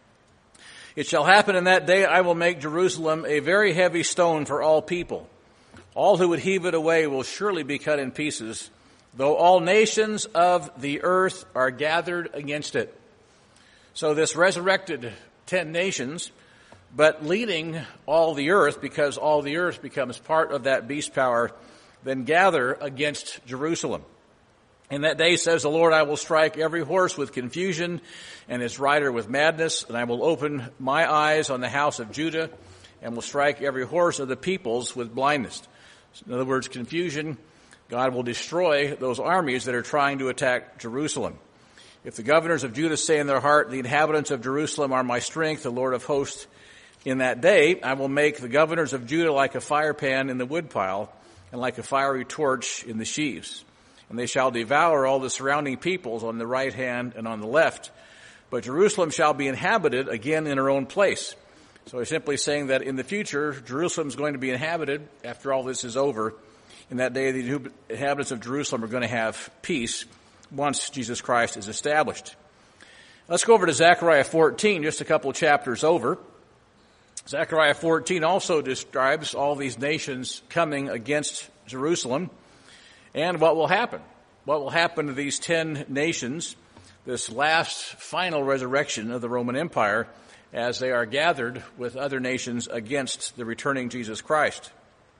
It shall happen in that day, I will make Jerusalem a very heavy stone for all people. All who would heave it away will surely be cut in pieces, though all nations of the earth are gathered against it. So this resurrected 10 nations, but leading all the earth, because all the earth becomes part of that beast power, then gather against Jerusalem. In that day, says the Lord, I will strike every horse with confusion and his rider with madness, and I will open my eyes on the house of Judah and will strike every horse of the peoples with blindness. In other words, confusion. God will destroy those armies that are trying to attack Jerusalem. If the governors of Judah say in their heart, the inhabitants of Jerusalem are my strength, the Lord of hosts, in that day I will make the governors of Judah like a firepan in the woodpile and like a fiery torch in the sheaves. And they shall devour all the surrounding peoples on the right hand and on the left. But Jerusalem shall be inhabited again in her own place. So he's simply saying that in the future, Jerusalem is going to be inhabited after all this is over. In that day, the inhabitants of Jerusalem are going to have peace once Jesus Christ is established. Let's go over to Zechariah 14, just a couple chapters over. Zechariah 14 also describes all these nations coming against Jerusalem and what will happen. What will happen to these 10 nations, this last final resurrection of the Roman Empire, as they are gathered with other nations against the returning Jesus Christ.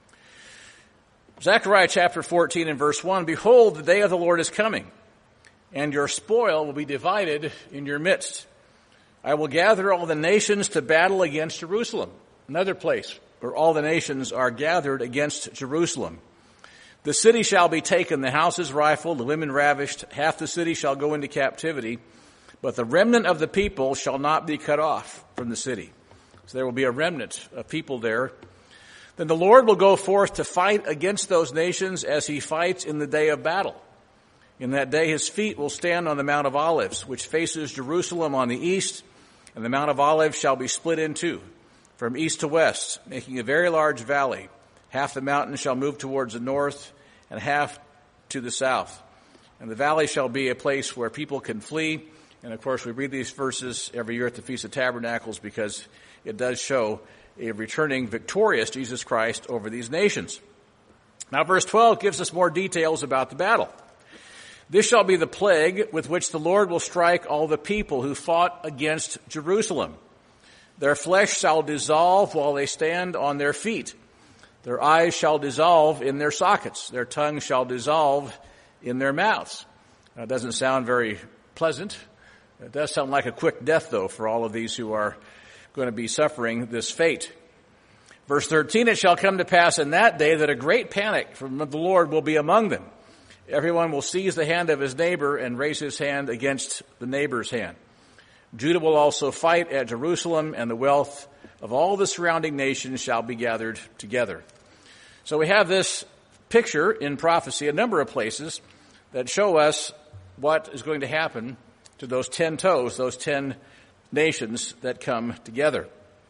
Zechariah chapter 14 and verse 1, "Behold, the day of the Lord is coming, and your spoil will be divided in your midst. I will gather all the nations to battle against Jerusalem." Another place where all the nations are gathered against Jerusalem. "The city shall be taken, the houses rifled, the women ravished. Half the city shall go into captivity, but the remnant of the people shall not be cut off from the city." So there will be a remnant of people there. "Then the Lord will go forth to fight against those nations as he fights in the day of battle. In that day his feet will stand on the Mount of Olives, which faces Jerusalem on the east, and the Mount of Olives shall be split in two, from east to west, making a very large valley. Half the mountain shall move towards the north, and half to the south. And the valley shall be a place where people can flee." And of course, we read these verses every year at the Feast of Tabernacles because it does show a returning victorious Jesus Christ over these nations. Now, verse 12 gives us more details about the battle. "This shall be the plague with which the Lord will strike all the people who fought against Jerusalem. Their flesh shall dissolve while they stand on their feet. Their eyes shall dissolve in their sockets. Their tongue shall dissolve in their mouths." Now, it doesn't sound very pleasant. It does sound like a quick death, though, for all of these who are going to be suffering this fate. Verse 13, "It shall come to pass in that day that a great panic from the Lord will be among them. Everyone will seize the hand of his neighbor and raise his hand against the neighbor's hand. Judah will also fight at Jerusalem, and the wealth of all the surrounding nations shall be gathered together." So we have this picture in prophecy, a number of places that show us what is going to happen to those 10 toes, those 10 nations that come together.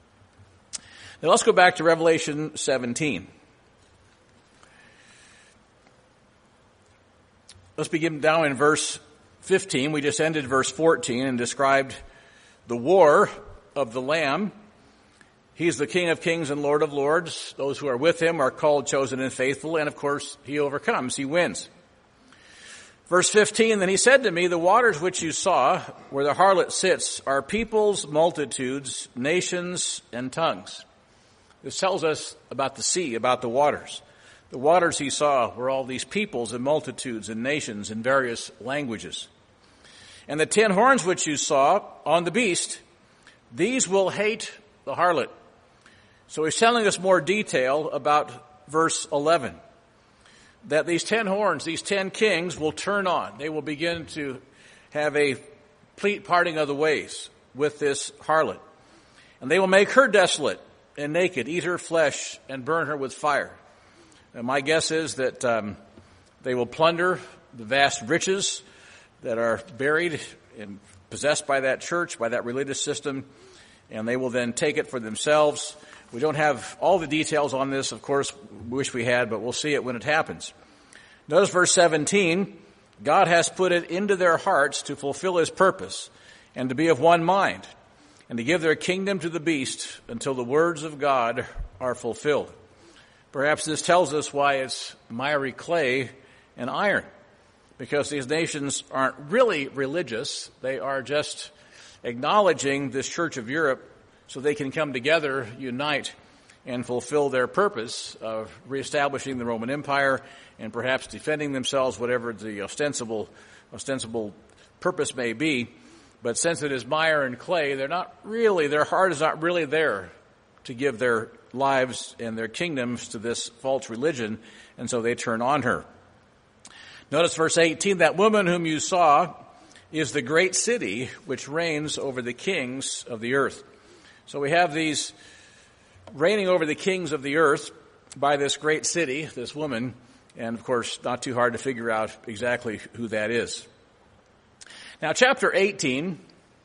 Now let's go back to Revelation 17. Let's begin down in verse 15. We just ended verse 14 and described the war of the Lamb. He's the King of kings and Lord of lords. Those who are with him are called, chosen, and faithful. And of course, he overcomes. He wins. Verse 15, "Then he said to me, the waters which you saw, where the harlot sits, are peoples, multitudes, nations, and tongues." This tells us about the sea, about the waters. The waters he saw were all these peoples and multitudes and nations in various languages. "And the 10 horns which you saw on the beast, these will hate the harlot." So he's telling us more detail about verse 11. That these 10 horns, these 10 kings will turn on. They will begin to have a complete parting of the ways with this harlot. "And they will make her desolate and naked, eat her flesh, and burn her with fire." And my guess is that they will plunder the vast riches that are buried and possessed by that church, by that religious system, and they will then take it for themselves. We don't have all the details on this, of course, we wish we had, but we'll see it when it happens. Notice verse 17, "God has put it into their hearts to fulfill his purpose and to be of one mind and to give their kingdom to the beast until the words of God are fulfilled." Perhaps this tells us why it's miry clay and iron, because these nations aren't really religious. They are just acknowledging this Church of Europe so they can come together, unite, and fulfill their purpose of reestablishing the Roman Empire and perhaps defending themselves, whatever the ostensible purpose may be. But since it is mire and clay, their heart is not really there to give their lives and their kingdoms to this false religion, and so they turn on her. Notice verse 18, "That woman whom you saw is the great city which reigns over the kings of the earth." So we have these reigning over the kings of the earth by this great city, this woman, and of course not too hard to figure out exactly who that is. Now chapter 18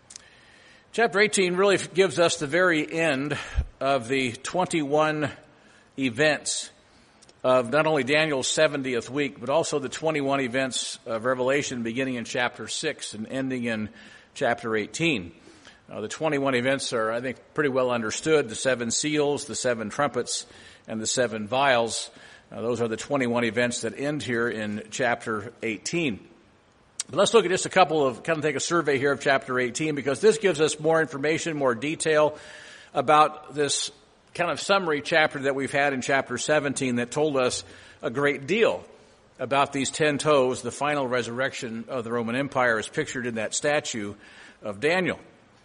really gives us the very end of the 21 events of not only Daniel's 70th week, but also the 21 events of Revelation beginning in chapter 6 and ending in chapter 18. The 21 events are, I think, pretty well understood. The 7 seals, the 7 trumpets, and the 7 vials. Those are the 21 events that end here in chapter 18. But let's look at just a couple of, kind of take a survey here of chapter 18, because this gives us more information, more detail about this kind of summary chapter that we've had in chapter 17 that told us a great deal about these 10 toes, the final resurrection of the Roman Empire as pictured in that statue of Daniel.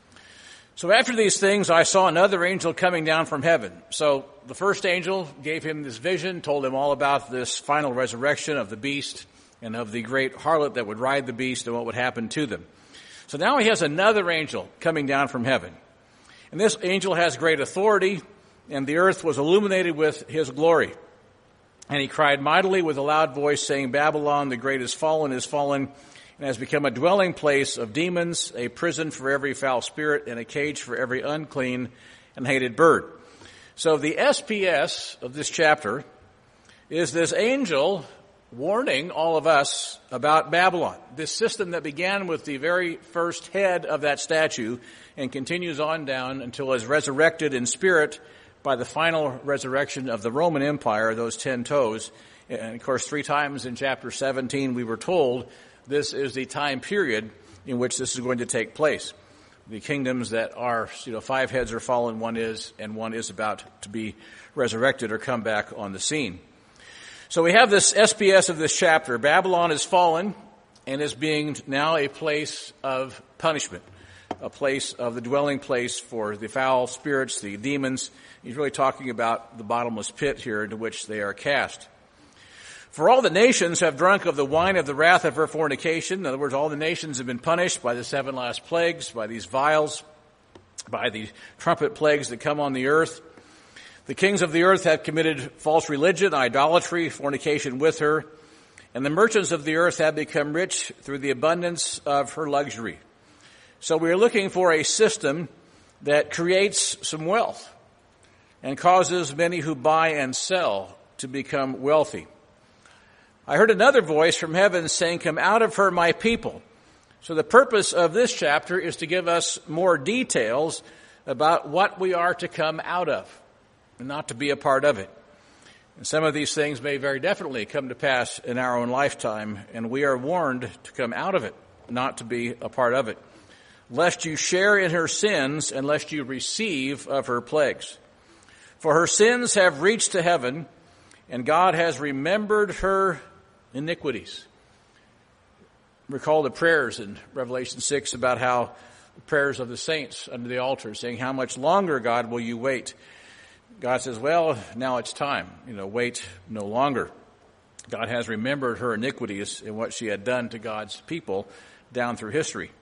So after these things, I saw another angel coming down from heaven. So the first angel gave him this vision, told him all about this final resurrection of the beast and of the great harlot that would ride the beast and what would happen to them. So now he has another angel coming down from heaven. And this angel has great authority, and the earth was illuminated with his glory. And he cried mightily with a loud voice, saying, Babylon the great is fallen, and has become a dwelling place of demons, a prison for every foul spirit, and a cage for every unclean and hated bird. So the SPS of this chapter is this angel warning all of us about Babylon, this system that began with the very first head of that statue and continues on down until it is resurrected in spirit by the final resurrection of the Roman Empire, those 10 toes. And of course, 3 times in chapter 17 we were told this is the time period in which this is going to take place. The kingdoms that are, 5 heads are fallen, one is, and one is about to be resurrected or come back on the scene. So we have this SPS of this chapter. Babylon is fallen and is being now a place of punishment, a place of the dwelling place for the foul spirits, the demons. He's really talking about the bottomless pit here into which they are cast. For all the nations have drunk of the wine of the wrath of her fornication. In other words, all the nations have been punished by the 7 last plagues, by these vials, by the trumpet plagues that come on the earth. The kings of the earth have committed false religion, idolatry, fornication with her. And the merchants of the earth have become rich through the abundance of her luxury. So we are looking for a system that creates some wealth and causes many who buy and sell to become wealthy. I heard another voice from heaven saying, Come out of her, my people. So the purpose of this chapter is to give us more details about what we are to come out of and not to be a part of it. And some of these things may very definitely come to pass in our own lifetime, and we are warned to come out of it, not to be a part of it, lest you share in her sins and lest you receive of her plagues. For her sins have reached to heaven, and God has remembered her iniquities. Recall the prayers in Revelation 6 about how the prayers of the saints under the altar saying, How much longer, God, will you wait? God says, well, now it's time. Wait no longer. God has remembered her iniquities and what she had done to God's people down through history.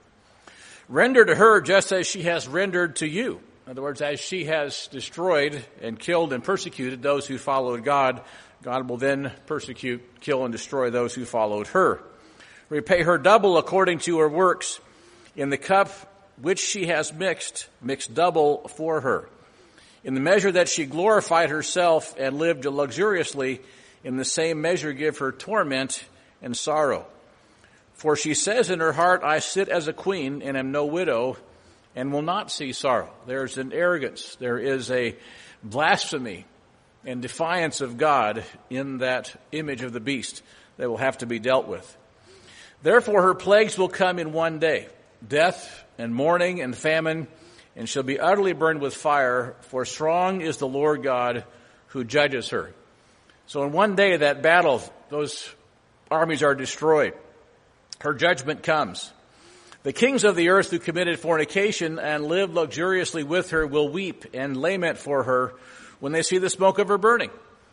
Render to her just as she has rendered to you. In other words, as she has destroyed and killed and persecuted those who followed God, God will then persecute, kill, and destroy those who followed her. Repay her double according to her works. In the cup which she has mix double for her. In the measure that she glorified herself and lived luxuriously, in the same measure give her torment and sorrow. For she says in her heart, I sit as a queen and am no widow, and will not see sorrow. There's an arrogance. There is a blasphemy and defiance of God in that image of the beast that will have to be dealt with. Therefore her plagues will come in one day, death and mourning and famine, and shall be utterly burned with fire, for strong is the Lord God who judges her. So in one day, that battle, those armies are destroyed. Her judgment comes. The kings of the earth who committed fornication and lived luxuriously with her will weep and lament for her when they see the smoke of her burning.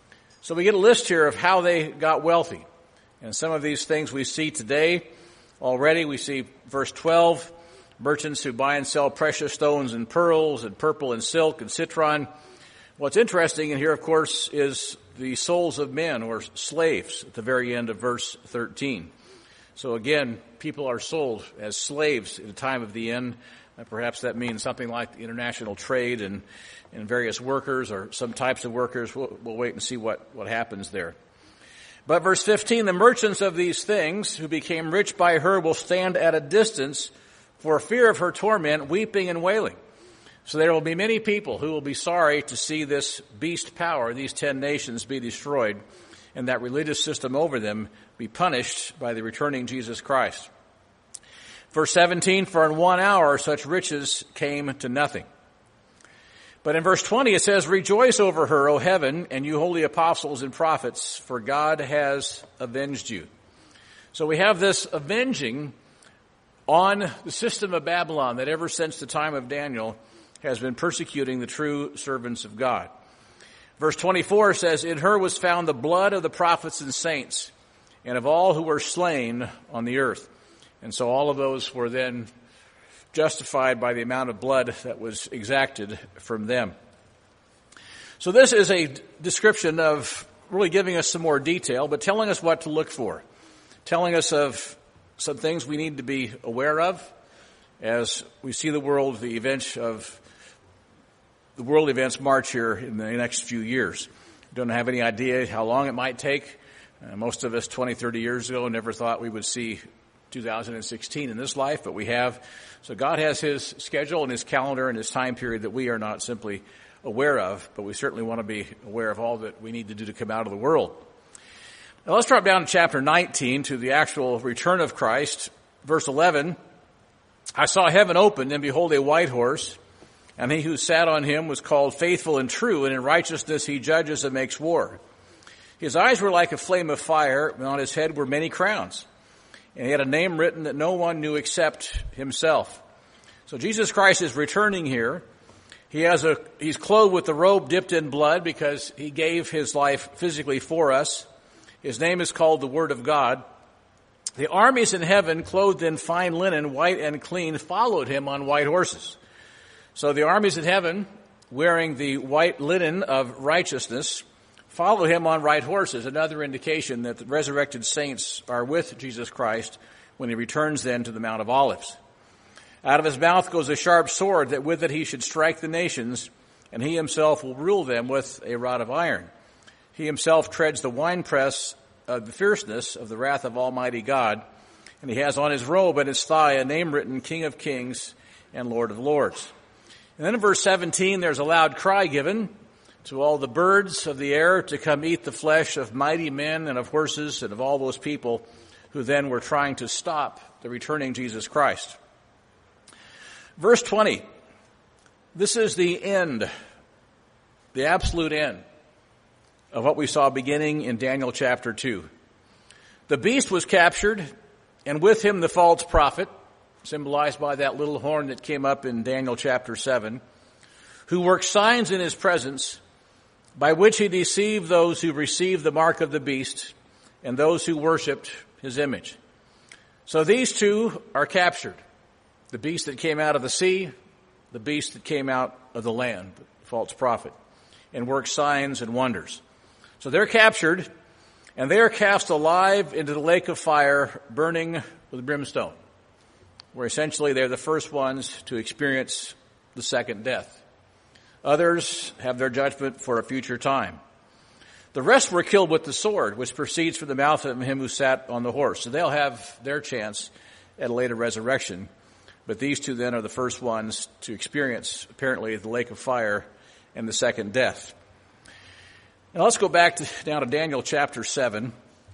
So we get a list here of how they got wealthy. And some of these things we see today already. We see verse 12, merchants who buy and sell precious stones and pearls and purple and silk and citron. What's interesting in here, of course, is the souls of men or slaves at the very end of verse 13. So again, people are sold as slaves at the time of the end. Perhaps that means something like international trade and various workers or some types of workers. We'll wait and see what happens there. But verse 15, the merchants of these things who became rich by her will stand at a distance, for fear of her torment, weeping and wailing. So there will be many people who will be sorry to see this beast power, these 10 nations, be destroyed, and that religious system over them be punished by the returning Jesus Christ. Verse 17, for in 1 hour such riches came to nothing. But in verse 20 it says, rejoice over her, O heaven, and you holy apostles and prophets, for God has avenged you. So we have this avenging on the system of Babylon that ever since the time of Daniel has been persecuting the true servants of God. Verse 24 says, in her was found the blood of the prophets and saints, and of all who were slain on the earth. And so all of those were then justified by the amount of blood that was exacted from them. So this is a description of really giving us some more detail, but telling us what to look for, telling us of some things we need to be aware of as we see the world events march here in the next few years. Don't have any idea how long it might take. Most of us 20, 30 years ago never thought we would see 2016 in this life, but we have. So God has his schedule and his calendar and his time period that we are not simply aware of, but we certainly want to be aware of all that we need to do to come out of the world. Now let's drop down to chapter 19 to the actual return of Christ. Verse 11, I saw heaven opened, and behold a white horse, and he who sat on him was called Faithful and True, and in righteousness he judges and makes war. His eyes were like a flame of fire, and on his head were many crowns. And he had a name written that no one knew except himself. So Jesus Christ is returning here. He's clothed with the robe dipped in blood because he gave his life physically for us. His name is called the Word of God. The armies in heaven, clothed in fine linen, white and clean, followed him on white horses. So the armies in heaven, wearing the white linen of righteousness, follow him on white horses, another indication that the resurrected saints are with Jesus Christ when he returns then to the Mount of Olives. Out of his mouth goes a sharp sword, that with it he should strike the nations, and he himself will rule them with a rod of iron. He himself treads the winepress of the fierceness of the wrath of Almighty God, and he has on his robe and his thigh a name written, King of Kings and Lord of Lords. And then in verse 17, there's a loud cry given to all the birds of the air to come eat the flesh of mighty men and of horses and of all those people who then were trying to stop the returning Jesus Christ. Verse 20, this is the end, the absolute end of what we saw beginning in Daniel chapter 2. The beast was captured, and with him the false prophet, symbolized by that little horn that came up in Daniel chapter 7, who worked signs in his presence, by which he deceived those who received the mark of the beast and those who worshipped his image. So these two are captured. The beast that came out of the sea, the beast that came out of the land, the false prophet, and worked signs and wonders. So they're captured, and they are cast alive into the lake of fire, burning with brimstone, where essentially they're the first ones to experience the second death. Others have their judgment for a future time. The rest were killed with the sword, which proceeds from the mouth of him who sat on the horse. So they'll have their chance at a later resurrection. But these two then are the first ones to experience, apparently, the lake of fire and the second death. Now let's go back down to Daniel chapter 7.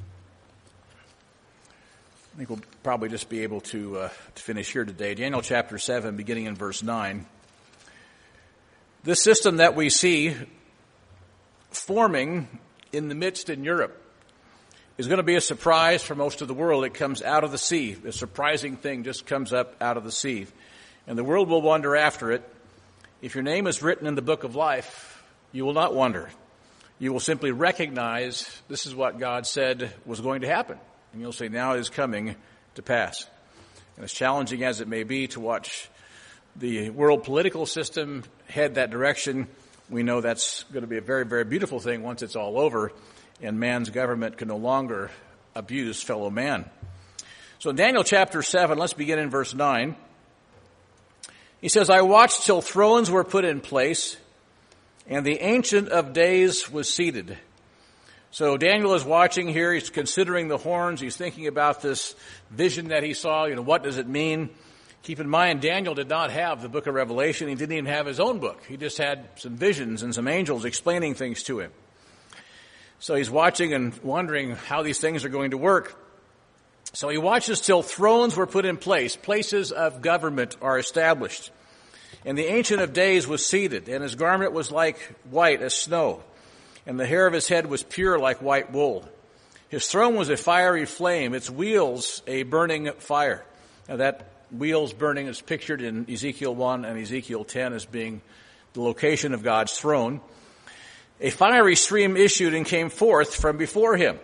I think we'll probably just be able to finish here today. Daniel chapter 7, beginning in verse 9. This system that we see forming in the midst in Europe is going to be a surprise for most of the world. It comes out of the sea. A surprising thing just comes up out of the sea. And the world will wonder after it. If your name is written in the book of life, you will not wonder. You will simply recognize this is what God said was going to happen. And you'll say, now it is coming to pass. And as challenging as it may be to watch the world political system head that direction, we know that's going to be a very, very beautiful thing once it's all over and man's government can no longer abuse fellow man. So in Daniel chapter 7, let's begin in verse 9. He says, I watched till thrones were put in place, and the Ancient of Days was seated. So Daniel is watching here. He's considering the horns. He's thinking about this vision that he saw. What does it mean? Keep in mind, Daniel did not have the book of Revelation. He didn't even have his own book. He just had some visions and some angels explaining things to him. So he's watching and wondering how these things are going to work. So he watches till thrones were put in place, places of government are established. And the Ancient of Days was seated, and his garment was like white as snow, and the hair of his head was pure like white wool. His throne was a fiery flame, its wheels a burning fire. Now that wheels burning is pictured in Ezekiel 1 and Ezekiel 10 as being the location of God's throne. A fiery stream issued and came forth from before him.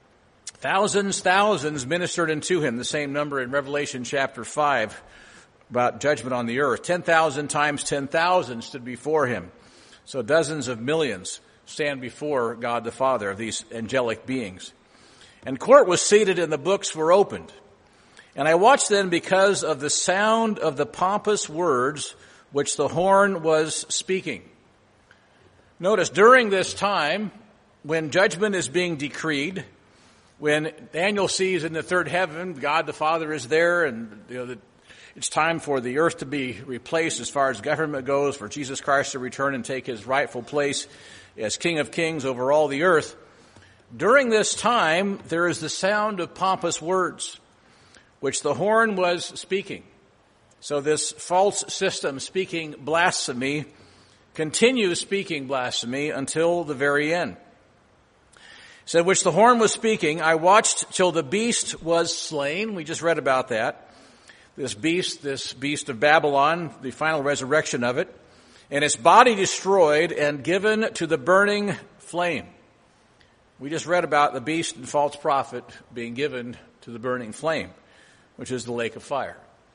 Thousands ministered unto him, the same number in Revelation chapter 5 about judgment on the earth. 10,000 times 10,000 stood before him. So dozens of millions stand before God the Father of these angelic beings. And court was seated and the books were opened. And I watched then because of the sound of the pompous words which the horn was speaking. Notice, during this time, when judgment is being decreed, when Daniel sees in the third heaven, God the Father is there, and it's time for the earth to be replaced as far as government goes, for Jesus Christ to return and take his rightful place as King of Kings over all the earth. During this time, there is the sound of pompous words, which the horn was speaking. So this false system speaking blasphemy continues speaking blasphemy until the very end. Said, which the horn was speaking, I watched till the beast was slain. We just read about that. This beast of Babylon, the final resurrection of it, and its body destroyed and given to the burning flame. We just read about the beast and false prophet being given to the burning flame, which is the lake of fire.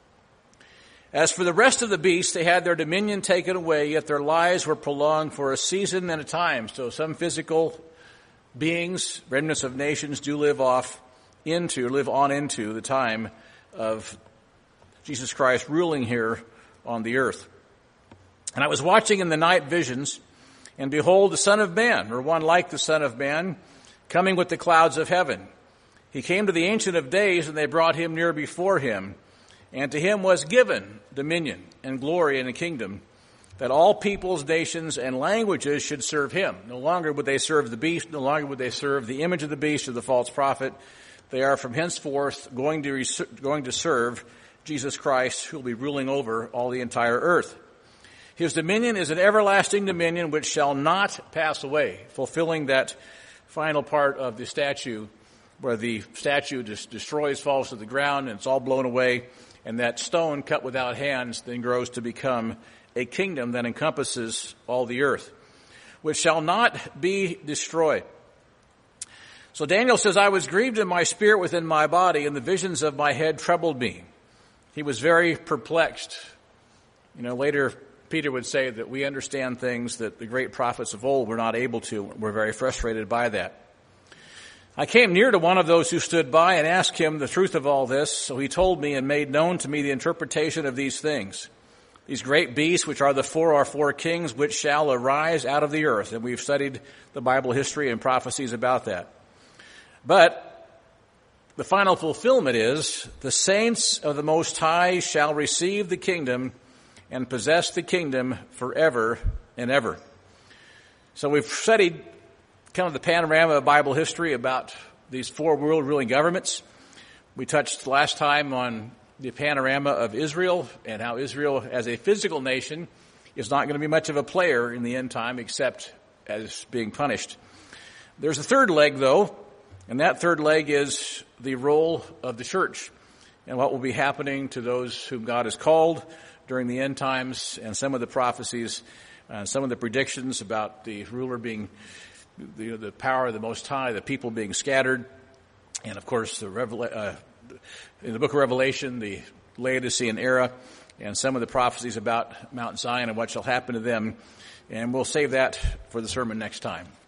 As for the rest of the beasts, they had their dominion taken away, yet their lives were prolonged for a season and a time. So some physical beings, remnants of nations, do live on into the time of Jesus Christ ruling here on the earth. And I was watching in the night visions, and behold, the Son of Man, or one like the Son of Man, coming with the clouds of heaven. He came to the Ancient of Days, and they brought him near before him. And to him was given dominion and glory and a kingdom, that all peoples, nations, and languages should serve him. No longer would they serve the beast, no longer would they serve the image of the beast or the false prophet. They are from henceforth going to serve Jesus Christ, who will be ruling over all the entire earth. His dominion is an everlasting dominion which shall not pass away, fulfilling that final part of the statue where the statue destroys, falls to the ground, and it's all blown away, and that stone cut without hands then grows to become a kingdom that encompasses all the earth, which shall not be destroyed. So Daniel says, I was grieved in my spirit within my body, and the visions of my head troubled me. He was very perplexed. Later Peter would say that we understand things that the great prophets of old were not able to. We're very frustrated by that. I came near to one of those who stood by and asked him the truth of all this. So he told me and made known to me the interpretation of these things. These great beasts, which are four kings, which shall arise out of the earth. And we've studied the Bible history and prophecies about that. But the final fulfillment is, the saints of the Most High shall receive the kingdom and possess the kingdom forever and ever. So we've studied kind of the panorama of Bible history about these four world ruling governments. We touched last time on the panorama of Israel and how Israel as a physical nation is not going to be much of a player in the end time except as being punished. There's a third leg, though, and that third leg is the role of the church and what will be happening to those whom God has called during the end times, and some of the prophecies, some of the predictions about the ruler being the power of the Most High, the people being scattered, and of course in the book of Revelation, the Laodicean era, and some of the prophecies about Mount Zion and what shall happen to them. And we'll save that for the sermon next time.